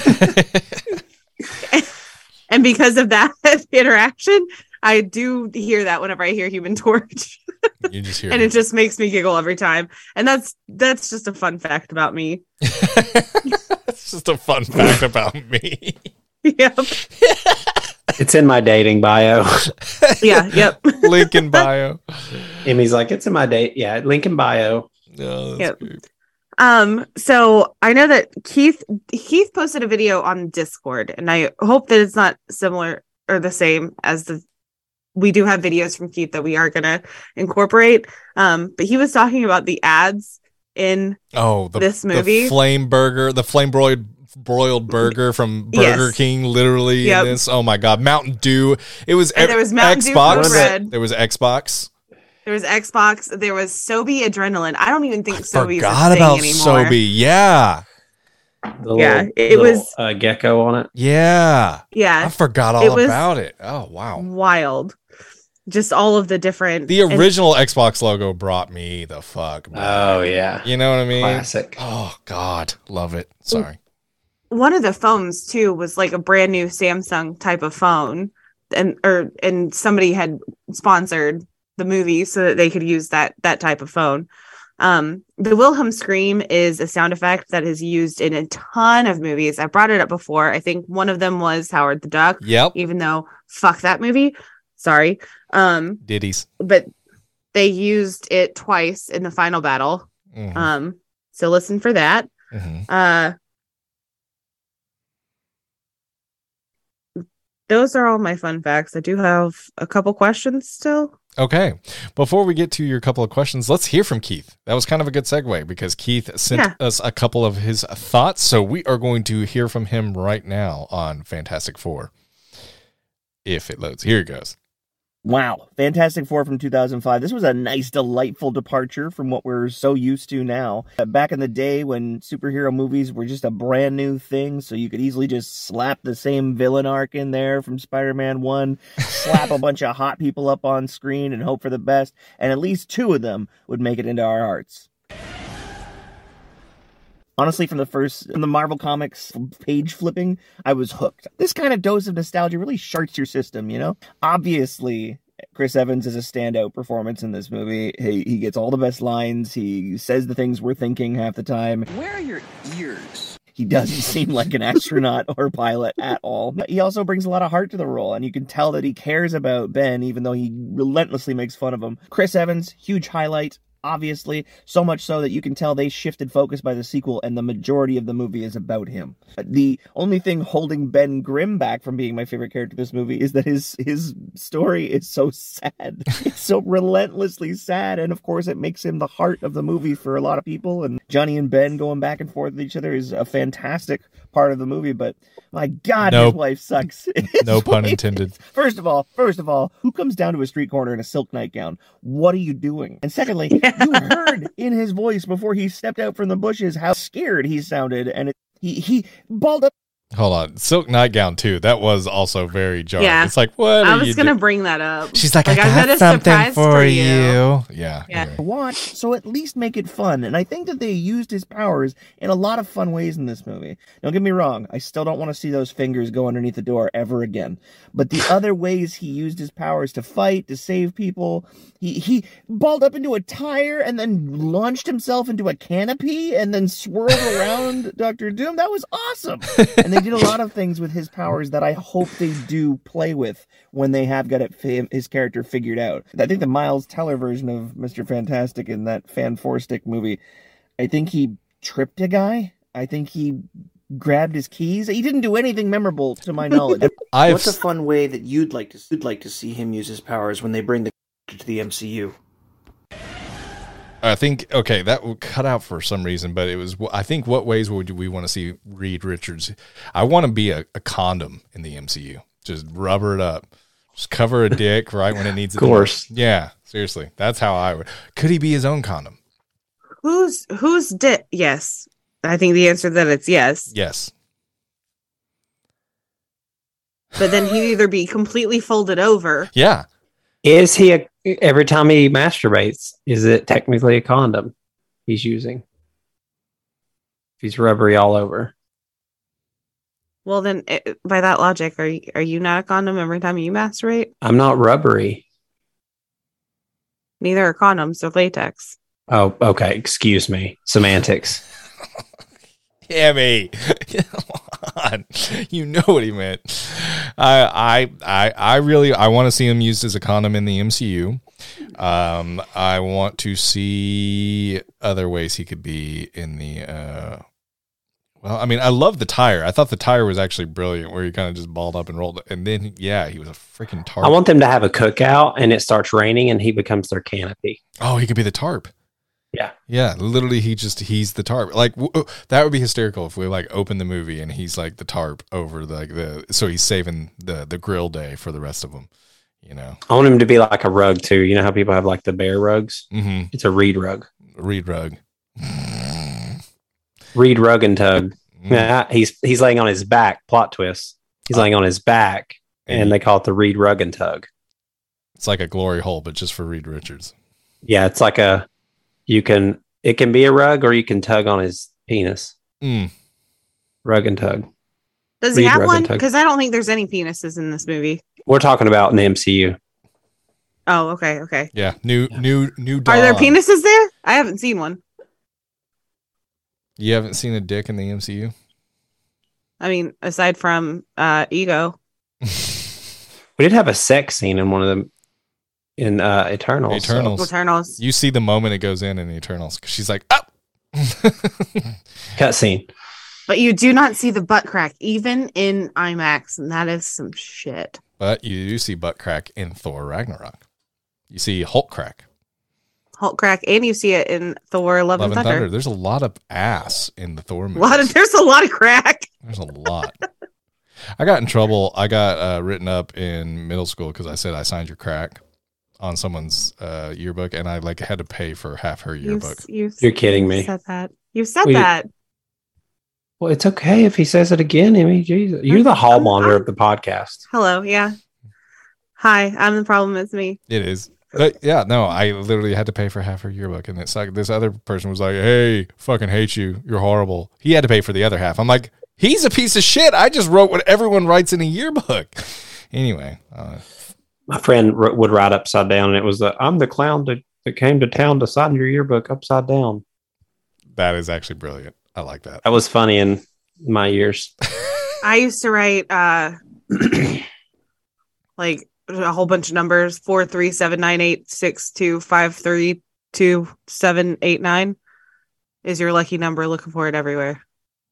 And because of that interaction, I do hear that whenever I hear Human Torch. You just hear and it just makes me giggle every time. And that's just a fun fact about me. It's just a fun fact about me. Yep. It's in my dating bio. Yeah, yep. Link in bio. Emmy's like, it's in my date. Yeah, link in bio. Oh, that's Yep. great. So I know that Keith posted a video on Discord, and I hope that it's not similar or the same as we do have videos from Keith that we are going to incorporate. But he was talking about the ads in this movie. The flame broiled burger from Burger King, literally in this. Oh my God. Mountain Dew. It was, there was Mountain Xbox. Dew for bread. There was Xbox. There was Xbox. There was Sobe Adrenaline. I don't even think Sobe is a forgot thing about anymore. Sobe. Yeah. It was gecko on it. Yeah. Yeah. I forgot all about it. Oh, wow. Wild. Just all of the different. The original Xbox logo brought me the fuck back. Oh, yeah. You know what I mean? Classic. Oh, God. Love it. Sorry. One of the phones, too, was like a brand new Samsung type of phone. And somebody had sponsored the movie so that they could use that type of phone. The Wilhelm scream is a sound effect that is used in a ton of movies. I brought it up before. I think one of them was Howard the Duck. Yep. Even though fuck that movie. Sorry. Ditties. But they used it twice in the final battle. So listen for that. those are all my fun facts. I do have a couple questions still. Okay. Before we get to your couple of questions, let's hear from Keith. That was kind of a good segue because Keith sent us a couple of his thoughts. So we are going to hear from him right now on Fantastic Four. If it loads. Here it goes. Wow. Fantastic Four from 2005. This was a nice, delightful departure from what we're so used to now. Back in the day when superhero movies were just a brand new thing, so you could easily just slap the same villain arc in there from Spider-Man 1, slap a bunch of hot people up on screen and hope for the best, and at least 2 of them would make it into our hearts. Honestly, from the Marvel Comics page flipping, I was hooked. This kind of dose of nostalgia really sharks your system, you know? Obviously, Chris Evans is a standout performance in this movie. He gets all the best lines. He says the things we're thinking half the time. Where are your ears? He doesn't seem like an astronaut or pilot at all. He also brings a lot of heart to the role, and you can tell that he cares about Ben, even though he relentlessly makes fun of him. Chris Evans, huge highlight. Obviously, so much so that you can tell they shifted focus by the sequel, and the majority of the movie is about him. The only thing holding Ben Grimm back from being my favorite character in this movie is that his story is so sad. It's so relentlessly sad, and of course it makes him the heart of the movie for a lot of people, and Johnny and Ben going back and forth with each other is a fantastic part of the movie, but my God, his wife sucks. No pun intended. First of all, who comes down to a street corner in a silk nightgown? What are you doing? And secondly, you heard in his voice before he stepped out from the bushes how scared he sounded, and he balled up. Hold on. Silk nightgown, too. That was also very jarring. Yeah. It's like, what I was going to bring that up. She's like, I got something for you. Yeah. Anyway. Watch, so at least make it fun. And I think that they used his powers in a lot of fun ways in this movie. Don't get me wrong. I still don't want to see those fingers go underneath the door ever again. But the other ways he used his powers to fight, to save people, he balled up into a tire and then launched himself into a canopy and then swirled around Dr. Doom. That was awesome. And they did a lot of things with his powers that I hope they do play with when they have got his character figured out. I think the Miles Teller version of Mr. Fantastic in that Fan Four Stick movie, I think he tripped a guy. I think he grabbed his keys. He didn't do anything memorable to my knowledge. What's a fun way that you'd like to see him use his powers when they bring the to the MCU? I think, okay, that will cut out for some reason, but it was, I think, what ways would we want to see Reed Richards? I want to be a condom in the MCU. Just rubber it up. Just cover a dick right when it needs it. Of course. Yeah, seriously. That's how I would. Could he be his own condom? Who's dick? Yes. I think the answer to that it's yes. Yes. But then he'd either be completely folded over. Yeah. Is he every time he masturbates, is it technically a condom he's using? If he's rubbery all over. Well, then by that logic, are you not a condom every time you masturbate? I'm not rubbery. Neither are condoms. They're latex. Oh, okay. Excuse me. Semantics. Hammy, come on. You know what he meant. I really want to see him used as a condom in the MCU. I want to see other ways he could be in the. Well, I mean, I love the tire. I thought the tire was actually brilliant, where he kind of just balled up and rolled it, and then he was a freaking tarp. I want them to have a cookout, and it starts raining, and he becomes their canopy. Oh, he could be the tarp. Yeah. Literally, he's the tarp. Like that would be hysterical if we like open the movie and he's like the tarp over so he's saving the grill day for the rest of them. You know, I want him to be like a rug too. You know how people have like the bear rugs? Mm-hmm. It's a reed rug. Reed rug. Reed rug and tug. Yeah, he's laying on his back. Plot twist. He's laying on his back, and they call it the Reed rug and tug. It's like a glory hole, but just for Reed Richards. Yeah, it's like it can be a rug or you can tug on his penis. Rug and tug. Does he have one? Because I don't think there's any penises in this movie. We're talking about in the MCU. Oh, okay. Yeah, new. Dawn. Are there penises there? I haven't seen one. You haven't seen a dick in the MCU? I mean, aside from Ego. We did have a sex scene in one of them. In Eternals. Eternals. You see the moment it goes in Eternals. She's like, oh! Cutscene. But you do not see the butt crack, even in IMAX, and that is some shit. But you do see butt crack in Thor Ragnarok. You see Hulk crack. Hulk crack, and you see it in Thor Love and Thunder. There's a lot of ass in the Thor movies. There's a lot of crack. There's a lot. I got in trouble. I got written up in middle school because I said I signed your crack on someone's yearbook, and I had to pay for half her yearbook. You're kidding me. You said that. Well, it's okay if he says it again, Emmy. Jesus. You're the hall monitor of the podcast. Hello, yeah. Hi, I'm the problem. It's me. It is. But yeah, no, I literally had to pay for half her yearbook. And it's like this other person was like, hey, fucking hate you. You're horrible. He had to pay for the other half. I'm like, he's a piece of shit. I just wrote what everyone writes in a yearbook. Anyway. My friend would write upside down, and it was I'm the clown that came to town to sign your yearbook upside down. That is actually brilliant. I like that. That was funny in my years. I used to write like a whole bunch of numbers: 4379862532789 is your lucky number. Looking for it everywhere.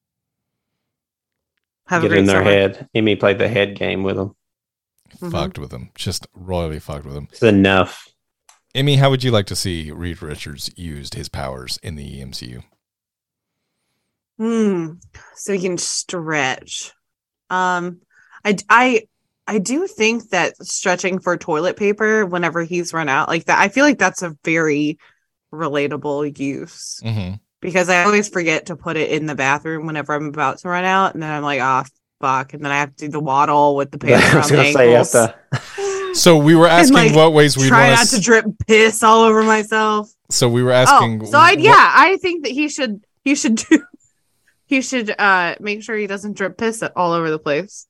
Have Get a great in their summer. head. Emmy played the head game with them. Fucked with him. Just royally fucked with him. It's enough. Emmy, how would you like to see Reed Richards used his powers in the MCU? So he can stretch. I do think that stretching for toilet paper whenever he's run out like that, I feel like that's a very relatable use because I always forget to put it in the bathroom whenever I'm about to run out, and then I'm like, oh fuck, and then I have to do the waddle with the pants around the ankles. So we were asking what ways we try not to drip piss all over myself. So we were asking. I think that he should make sure he doesn't drip piss all over the place.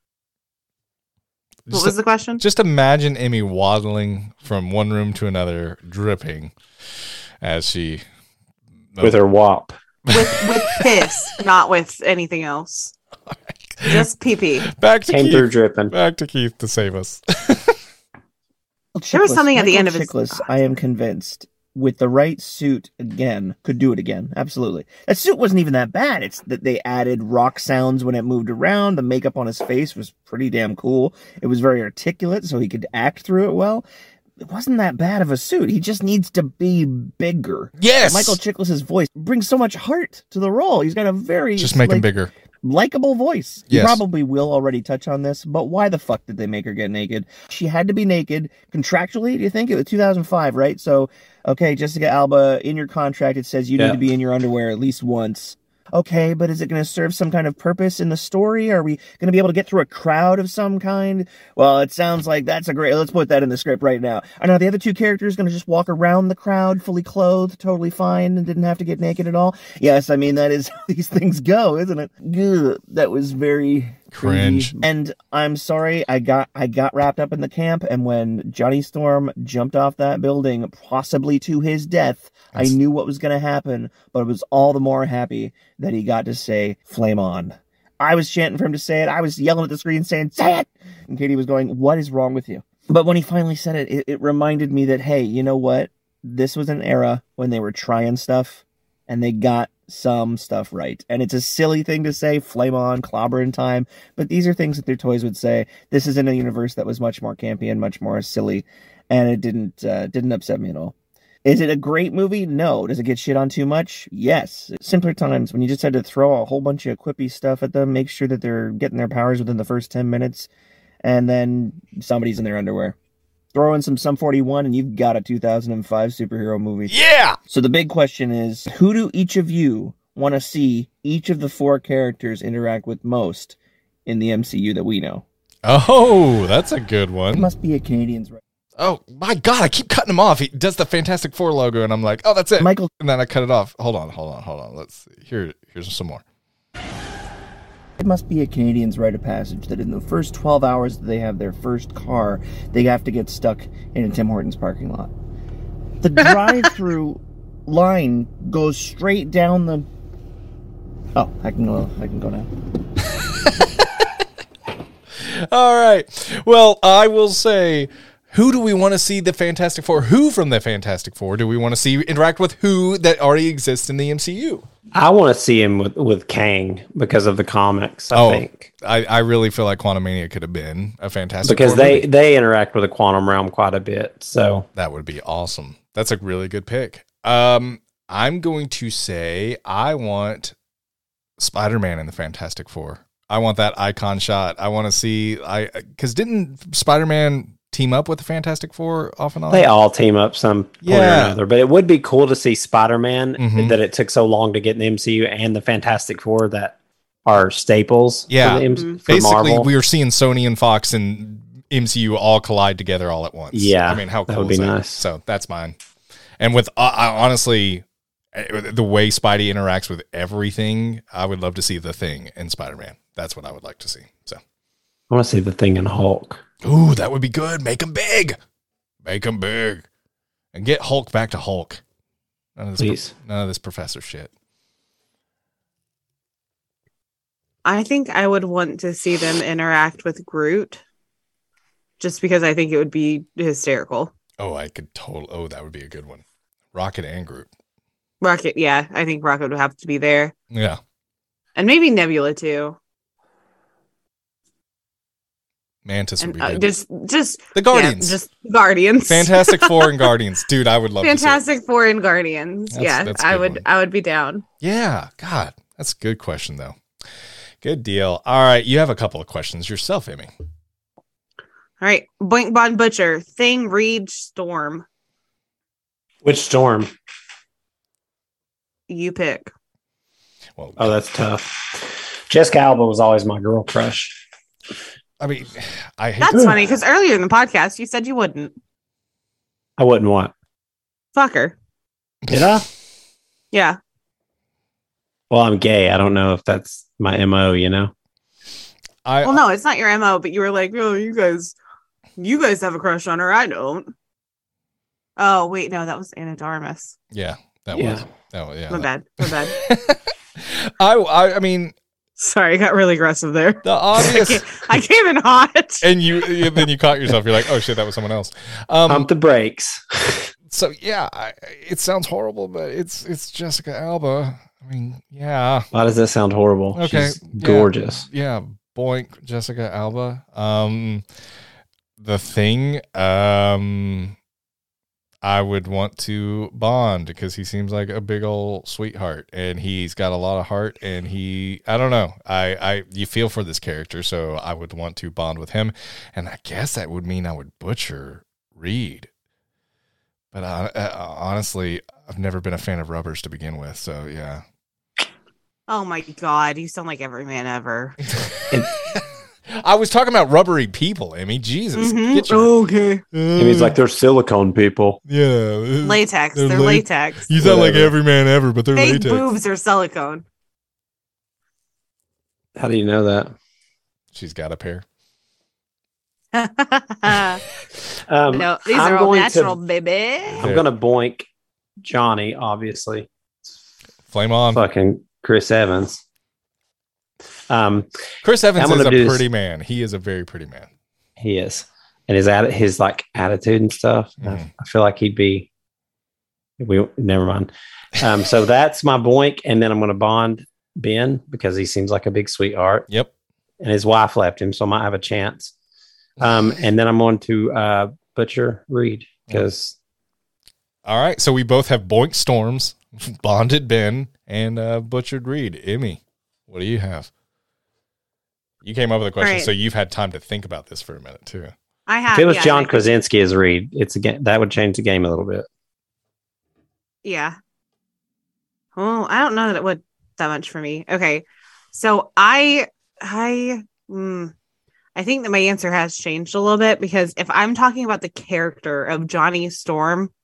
What was the question? Just imagine Emmy waddling from one room to another, dripping as she with her wop with piss, not with anything else. Just pee pee. Back to Came Keith. through dripping. Back to Keith to save us. There was something at the end of his. Chiklis, I am convinced, with the right suit again, could do it again. Absolutely. That suit wasn't even that bad. It's that they added rock sounds when it moved around. The makeup on his face was pretty damn cool. It was very articulate, so he could act through it well. It wasn't that bad of a suit. He just needs to be bigger. Yes! Michael Chiklis' voice brings so much heart to the role. He's got a very... Just make him bigger. Likable voice. Yes. You probably will already touch on this, but why the fuck did they make her get naked? She had to be naked contractually. Do you think it was 2005, right? So, okay, Jessica Alba, in your contract, it says you need to be in your underwear at least once. Okay, but is it going to serve some kind of purpose in the story? Are we going to be able to get through a crowd of some kind? Well, it sounds like that's a great... Let's put that in the script right now. I know the other two characters going to just walk around the crowd fully clothed, totally fine, and didn't have to get naked at all. Yes, I mean, that is how these things go, isn't it? Ugh, that was very... cringe. And I'm sorry, I got wrapped up in the camp, and when Johnny Storm jumped off that building, possibly to his death, I knew what was going to happen, but I was all the more happy that he got to say, flame on. I was chanting for him to say it. I was yelling at the screen saying, say it! And Katie was going, what is wrong with you? But when he finally said it, it reminded me that, hey, you know what? This was an era when they were trying stuff, and they got some stuff right. And it's a silly thing to say, flame on, clobber in time, but these are things that their toys would say. This is in a universe that was much more campy and much more silly, and it didn't upset me at all. Is it a great movie? No. Does it get shit on too much? Yes. Simpler times when you just had to throw a whole bunch of quippy stuff at them, make sure that they're getting their powers within the first 10 minutes, and then somebody's in their underwear. Throw in some Sum 41 and you've got a 2005 superhero movie. Yeah! So the big question is, who do each of you want to see each of the four characters interact with most in the MCU that we know? Oh, that's a good one. It must be a Canadian's right. Oh, my God, I keep cutting him off. He does the Fantastic Four logo, and I'm like, oh, that's it. Michael. And then I cut it off. Hold on. Let's see. Here's some more. It must be a Canadian's rite of passage that in the first 12 hours that they have their first car, they have to get stuck in a Tim Hortons parking lot. The drive-through line goes straight down the... Oh, I can go now. All right. Well, I will say, Who do we want to see the Fantastic Four? Who from the Fantastic Four do we want to see interact with who that already exists in the MCU? I want to see him with Kang because of the comics. I think I really feel like Quantumania could have been a Fantastic because Four movie. they interact with the quantum realm quite a bit. So That would be awesome. That's a really good pick. I'm going to say I want Spider-Man in the Fantastic Four. I want that icon shot. I want to see because didn't Spider-Man team up with the Fantastic Four off and on? they all team up some point or another. But it would be cool to see Spider-Man that it took so long to get in the MCU and the Fantastic Four that are staples. Yeah. for Basically, Marvel. we are seeing Sony and Fox and MCU all collide together all at once. Yeah, I mean, how that cool would is be that? nice. So that's mine. And with honestly, the way Spidey interacts with everything, I would love to see the Thing in Spider-Man. That's what I would like to see. So, I want to see the Thing in Hulk. ooh, that would be good. Make him big. Make him big. And get Hulk back to Hulk. None of this professor shit. I think I would want to see them interact with Groot, just because I think it would be hysterical. Oh, I could totally. Oh, that would be a good one. Rocket and Groot. Rocket, yeah, I think Rocket would have to be there, Yeah. and maybe Nebula too. Mantis would And be good. just The Guardians. yeah, just Guardians. Fantastic Four and Guardians. Dude, I would love to Fantastic Four and Guardians. That's a I good would. one. I would be down. see it. Yeah. God, that's a good question, though. Good deal. All right. You have a couple of questions yourself, Amy. All right, Boink Bon Butcher, Thing, Reed, Storm. Which Storm? You pick. Well, Oh, that's tough. Jessica Alba was always my girl crush. I mean, I hate That's funny because earlier in the podcast you said you wouldn't. I wouldn't want. Fuck her. Did I? Yeah. Well, I'm gay. I don't know if that's my MO, you know? Well, no, it's not your MO, but you were like, oh, you guys have a crush on her. I don't. Oh, wait, no, that was Anna Darmus. Yeah, that Yeah. was. That was. Yeah. My bad. I mean, Sorry, I got really aggressive there. the obvious. I came in hot. And then you caught yourself. You're like, oh shit, that was someone else. Pump the brakes. So yeah, it sounds horrible, but it's Jessica Alba. I mean, yeah. Why does that sound horrible? Okay, She's yeah. gorgeous. Yeah, boink, Jessica Alba. The Thing. I would want to bond because he seems like a big old sweetheart, and he's got a lot of heart. And I don't know, you feel for this character, so I would want to bond with him. And I guess that would mean I would butcher Reed. But honestly, I've never been a fan of rubbers to begin with, so yeah. Oh my god, you sound like every man ever. I was talking about rubbery people, Amy. Jesus. Mhm. Get your, Okay. And he's like, they're silicone people. yeah. Latex. They're la- latex. You sound like Whatever. every man ever, but they're Fake latex. boobs are silicone. How do you know that? She's got a pair. No, these I'm are all going natural, to- baby. I'm going to boink Johnny, obviously. Flame on. Fucking Chris Evans. Chris Evans I'm is gonna a do this. pretty man. He is a very pretty man. He is. And his like attitude and stuff. Mhm. I feel like he'd be. Never mind. So that's my boink, and then I'm going to bond Ben because he seems like a big sweetheart, Yep. and his wife left him, so I might have a chance. And then I'm going to butcher Reed because All right. So we both have boink Storms, bonded Ben, and butchered Reed. Emmy, what do you have? You came up with a question, Right. so you've had time to think about this for a minute too. I have. if it was yeah, John I think- Krasinski as Reed, it's a game that would change the game a little bit. Yeah. Oh, I don't know that it would that much for me. Okay. So I think that my answer has changed a little bit because if I'm talking about the character of Johnny Storm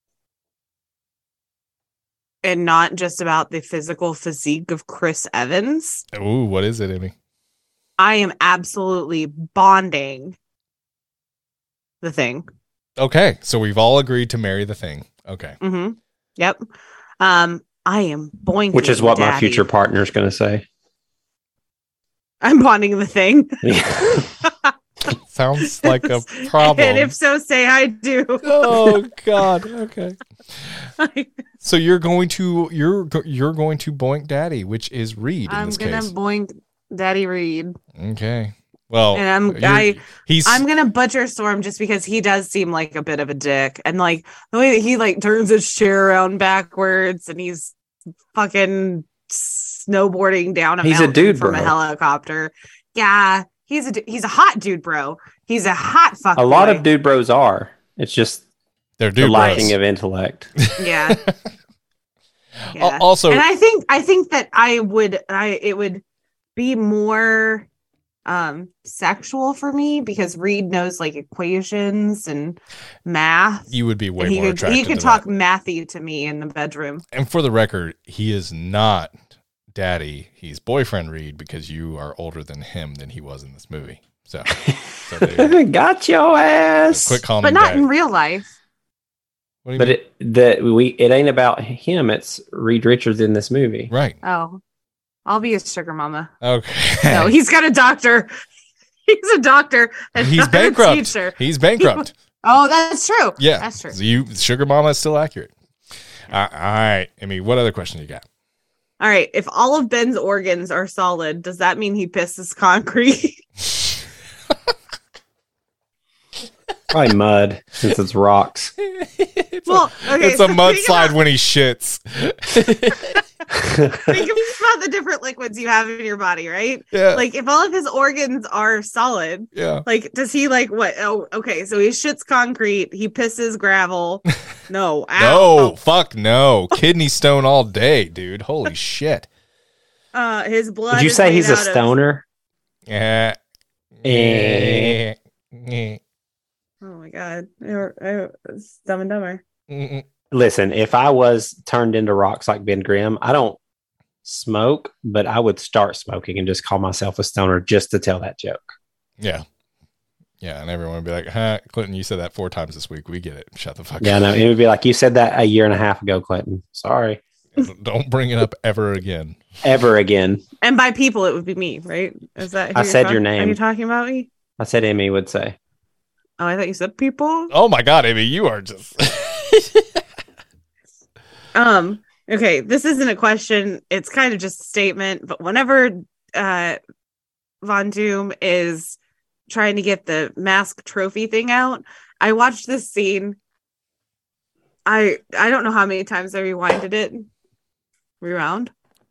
and not just about the physical physique of Chris Evans, Ooh, what is it, Emmy? I am absolutely bonding the Thing. Okay, so we've all agreed to marry the Thing. Okay. Mm-hmm. Yep. I am boinking. Which is what my Daddy. future partner is going to say. I'm bonding the Thing. Sounds like a problem. And if so, say I do. Oh God. Okay. So you're going to boink Daddy, which is Reed in I'm this gonna case. boink Daddy Reed. Okay. Well, And he's I'm gonna butcher Storm just because he does seem like a bit of a dick, and like the way that he like turns his chair around backwards and he's fucking snowboarding down a He's a mountain dude, from bro. a helicopter. Yeah, he's a hot dude, bro. He's a hot fuck. A lot boy. of dude bros are. It's just they're the dude lacking bros. of intellect. Yeah. Yeah. Also, and I think that it would be more sexual for me because Reed knows like equations and math. you would be way And more attracted he could to talk that. mathy to me in the bedroom. And for the record, he is not Daddy. He's boyfriend Reed because you are older than him than he was in this movie. So there you Got your ass. quit calling But him not Daddy. in real life. What do you But mean? it ain't about him. It's Reed Richards in this movie. Right. Oh, I'll be a sugar mama. Okay. No, he's got a doctor. He's a doctor. And He's not a bankrupt. teacher. He's bankrupt. Oh, that's true. Yeah. That's true. So Sugar Mama is still accurate. All right. Amy, what other question you got? All right. If all of Ben's organs are solid, does that mean he pisses concrete? Probably mud since it's rocks. Well, okay, It's a so mudslide when he shits. Think about the different liquids you have in your body, right? Yeah. Like if all of his organs are solid, Yeah. like does he like what? Oh, okay. So he shits concrete, he pisses gravel. No, No, fuck no. Kidney stone all day, dude. Holy shit. His blood. Did you is say made he's a out of- stoner? Yeah. Eh. Oh my god, it's Dumb and Dumber. Listen, if I was turned into rocks like Ben Grimm, I don't smoke, but I would start smoking and just call myself a stoner just to tell that joke. Yeah. Yeah, and everyone would be like, huh, Clinton, you said that 4 times this week. We get it. Shut the fuck Yeah, up. no, it would be like, you said that a year and a half ago, Clinton. Sorry. Don't bring it up ever again. Ever again. And by people, it would be me, right? Is that? Who I you're said your Are name. you talking about me? I said Emmy would say. Oh, I thought you said people. Oh my God, Amy, you are just. Okay, this isn't a question. It's kind of just a statement. But whenever Von Doom is trying to get the mask trophy thing out, I watched this scene. I don't know how many times I rewinded it. Rewound.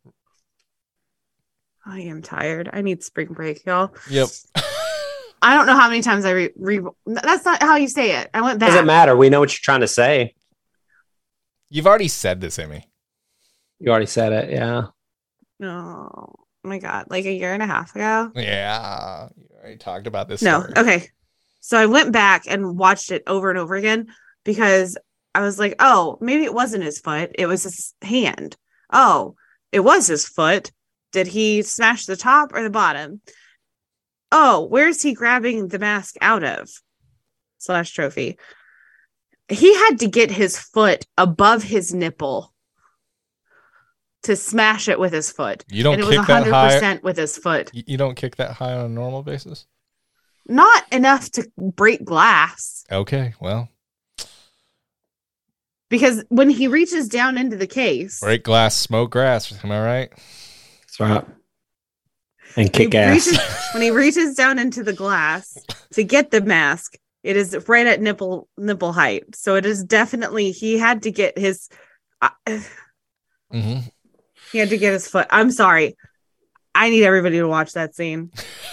I am tired. I need spring break, y'all. Yep. I don't know how many times I That's not how you say it. I went back. Doesn't matter. We know what you're trying to say. You've already said this, Amy. You already said it. Yeah. Oh my god, like a year and a half ago. Yeah. You already talked about this. No, story. okay. So I went back and watched it over and over again because I was like, oh, maybe it wasn't his foot. It was his hand. Oh, it was his foot. Did he smash the top or the bottom? Oh, where's he grabbing the mask out of? / trophy. He had to get his foot above his nipple to smash it with his foot. You don't and it was kick that high. 100% with his foot. You don't kick that high on a normal basis? Not enough to break glass. Okay, well, Because when he reaches down into the case, break glass, smoke grass. Am I right? That's right. And when kick he ass. when he reaches down into the glass to get the mask, it is right at nipple height. So it is definitely he had to get his Mm-hmm. he had to get his foot. I'm sorry. I need everybody to watch that scene.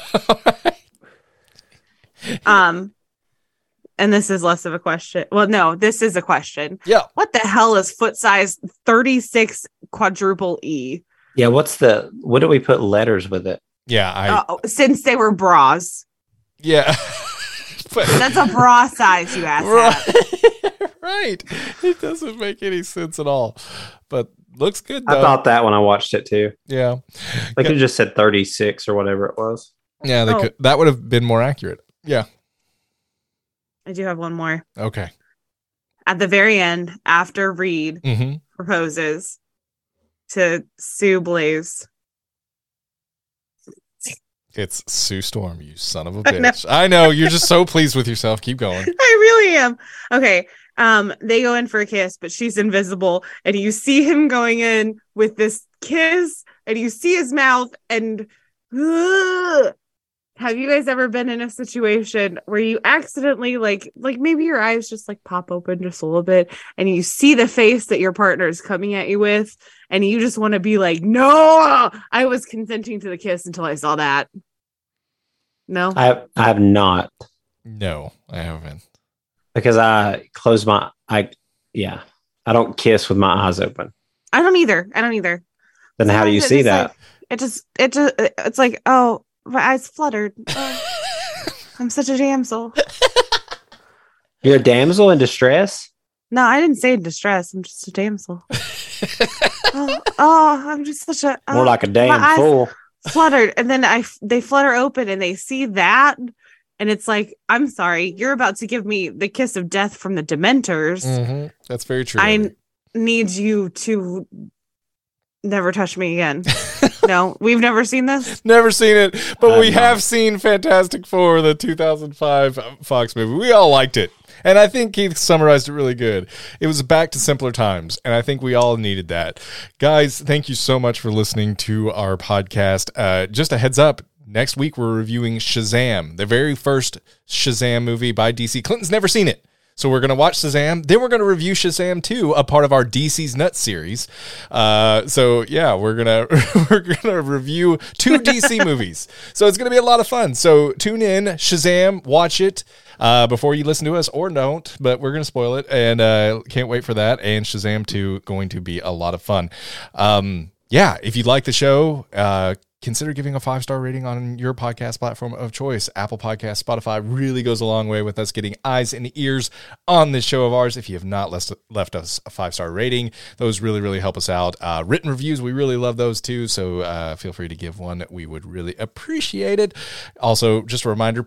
And this is less of a question. Well, no, this is a question. Yeah. What the hell is foot size 36 quadruple E? Yeah. What do we put letters with it? Yeah. Since they were bras. Yeah. But- That's a bra size, you ass. Right. Right. It doesn't make any sense at all. But looks good though. I thought that when I watched it too. Yeah. They could have just said 36 or whatever it was. Yeah, they Oh. could. That would have been more accurate. Yeah. I do have one more. Okay. At the very end, after Reed Mm-hmm. proposes to Sue Blaze, It's Sue Storm, you son of a bitch. I know. You're just so pleased with yourself. Keep going. I really am. Okay. They go in for a kiss, but she's invisible, and you see him going in with this kiss, and you see his mouth, and have you guys ever been in a situation where you accidentally like maybe your eyes just like pop open just a little bit, and you see the face that your partner is coming at you with, and you just want to be like, no, I was consenting to the kiss until I saw that. No, I have not, No, I haven't. because I close I don't kiss with my eyes open. I don't either. Then how do you Sometimes see it's that? it's like, oh, my eyes fluttered. Oh, I'm such a damsel. You're a damsel in distress? No, I didn't say in distress. I'm just a damsel. I'm just such a More like a my damn eyes fool. fluttered, and then they flutter open, and they see that, and it's like, I'm sorry, you're about to give me the kiss of death from the Dementors. Mm-hmm. That's very true. I need you to never touch me again. No, we've never seen this. Never seen it, but we No. have seen Fantastic Four, the 2005 Fox movie. We all liked it. And I think Keith summarized it really good. It was back to simpler times, and I think we all needed that. Guys, thank you so much for listening to our podcast. Just a heads up, next week we're reviewing Shazam, the very first Shazam movie by DC. Clinton's never seen it. So we're going to watch Shazam. Then we're going to review Shazam 2, a part of our DC's Nuts series. So yeah, we're going to review 2 DC movies. So it's going to be a lot of fun. So tune in, Shazam, watch it before you listen to us, or don't, but we're going to spoil it, and can't wait for that. And Shazam 2 going to be a lot of fun. Yeah, if you like the show, consider giving a 5-star rating on your podcast platform of choice. Apple Podcasts, Spotify really goes a long way with us getting eyes and ears on this show of ours. If you have not left us a 5-star rating, those really, really help us out. Written reviews, we really love those too, so feel free to give one. We would really appreciate it. Also, just a reminder,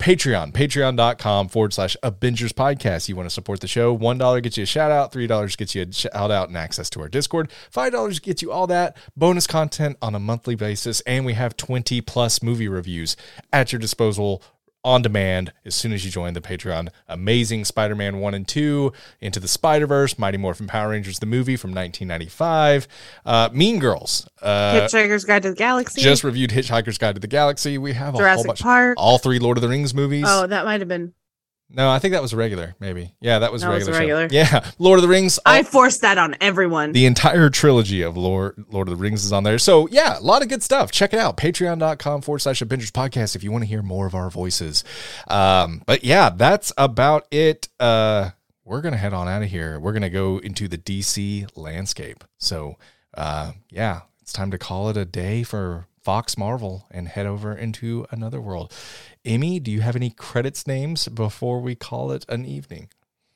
patreon.com/Avengers Podcast. You want to support the show, $1 gets you a shout out, $3 gets you a shout out and access to our Discord, $5 gets you all that, bonus content on a monthly basis, and we have 20 plus movie reviews at your disposal on demand as soon as you join the Patreon. Amazing Spider-Man 1 and 2, Into the Spider-Verse, Mighty Morphin Power Rangers the movie from 1995, Mean Girls, Hitchhiker's Guide to the Galaxy. just reviewed Hitchhiker's Guide to the Galaxy. We have a whole Jurassic bunch, Park. all 3 Lord of the Rings movies. Oh, that might have been. No, I think that was a regular, maybe. Yeah, that was a That was regular. a regular. Show. Yeah, Lord of the Rings. I forced that on everyone. The entire trilogy of Lord of the Rings is on there. So, yeah, a lot of good stuff. Check it out. Patreon.com/Avengers Podcast if you want to hear more of our voices. But, yeah, that's about it. We're going to head on out of here. We're going to go into the DC landscape. So, yeah, it's time to call it a day for Fox Marvel and head over into another world. Amy, do you have any credits names before we call it an evening?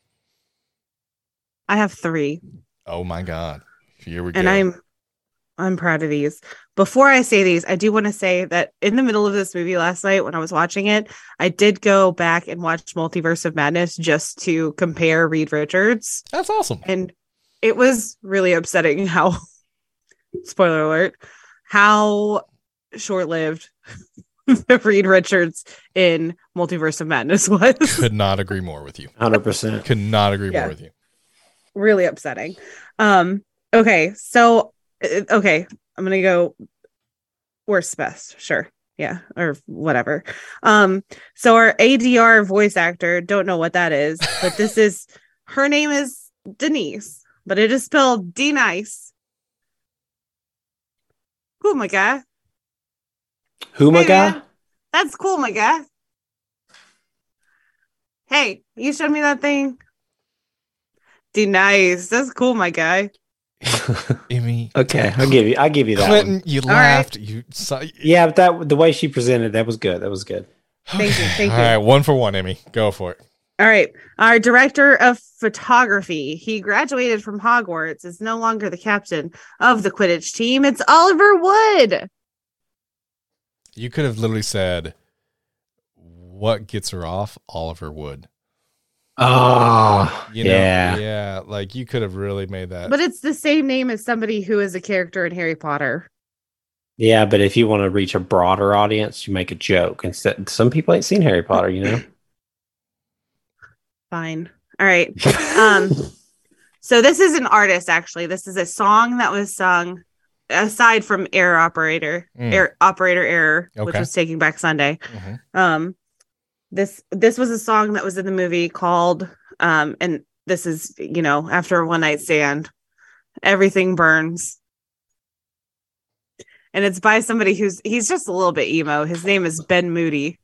I have 3. Oh, my God. Here we go. And I'm proud of these. Before I say these, I do want to say that in the middle of this movie last night when I was watching it, I did go back and watch Multiverse of Madness just to compare Reed Richards. That's awesome. And it was really upsetting how, spoiler alert, how short-lived the Reed Richards in Multiverse of Madness was. Could not agree more with you. 100%. Could not agree Yeah. more with you. Really upsetting. Okay, so I'm gonna go worst to best, sure, yeah, or whatever. So our ADR voice actor, don't know what that is, but her name is Denise, but it is spelled D-Nice. Cool, my guy. Who, my Hey, guy? man, that's cool, my guy. Hey, you showed me that thing. D-Nice, that's cool, my guy. Amy. Okay, I'll give you that Clinton, one. you right. laughed. You saw. Yeah, but the way she presented, that was good. That was good. Thank you, thank All you. right, 1 for 1, Amy. Go for it. All right. Our director of photography. He graduated from Hogwarts, is no longer the captain of the Quidditch team. It's Oliver Wood. You could have literally said, what gets her off? Oliver Wood. Oh, You know? yeah. Yeah, like you could have really made that. But it's the same name as somebody who is a character in Harry Potter. Yeah, but if you want to reach a broader audience, you make a joke. Instead, some people ain't seen Harry Potter, you know? Fine. All right. So this is an artist, actually. This is a song that was sung aside from Operator Error, which was Taking Back Sunday. Mhm. This was a song that was in the movie called and this is, after a one night stand, Everything Burns. And it's by somebody he's just a little bit emo. His name is Ben Moody.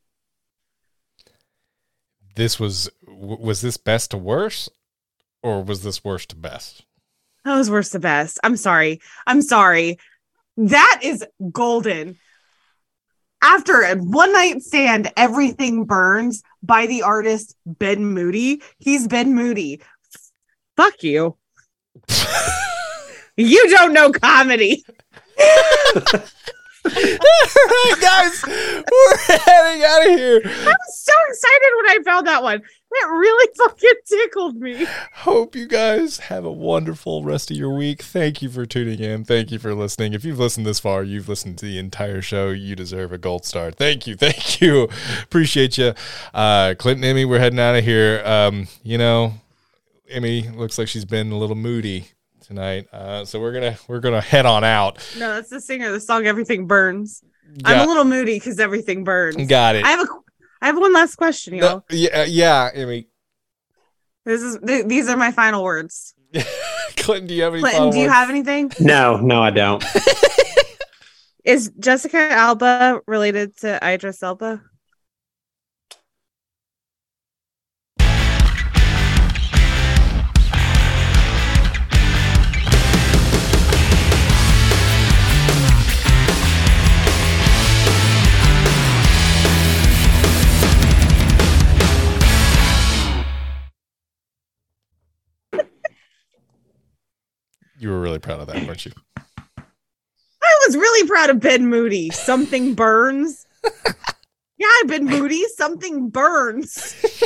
This was this best to worst, or was this worst to best? That was worst to best. I'm sorry. That is golden. After a one night stand, Everything Burns by the artist Ben Moody. He's Ben Moody. Fuck you. You don't know comedy. All right, guys, we're heading out of here. I was so excited when I found that one. That really fucking tickled me. Hope you guys have a wonderful rest of your week. Thank you for tuning in. Thank you for listening. If you've listened this far, you've listened to the entire show. You deserve a gold star. Thank you. Appreciate you. Clint and Emmy, we're heading out of here. Emmy looks like she's been a little moody tonight, so we're gonna head on out. No, that's the singer of the song Everything Burns. I'm a little moody because everything burns. Got it. I have one last question, y'all. Yeah, Emmy. These are my final words. Clinton, do you have any? Clinton, do you have anything? No, I don't. Is Jessica Alba related to Idris Elba? You were really proud of that, weren't you? I was really proud of Ben Moody. Something burns. Yeah, Ben Moody. Something burns.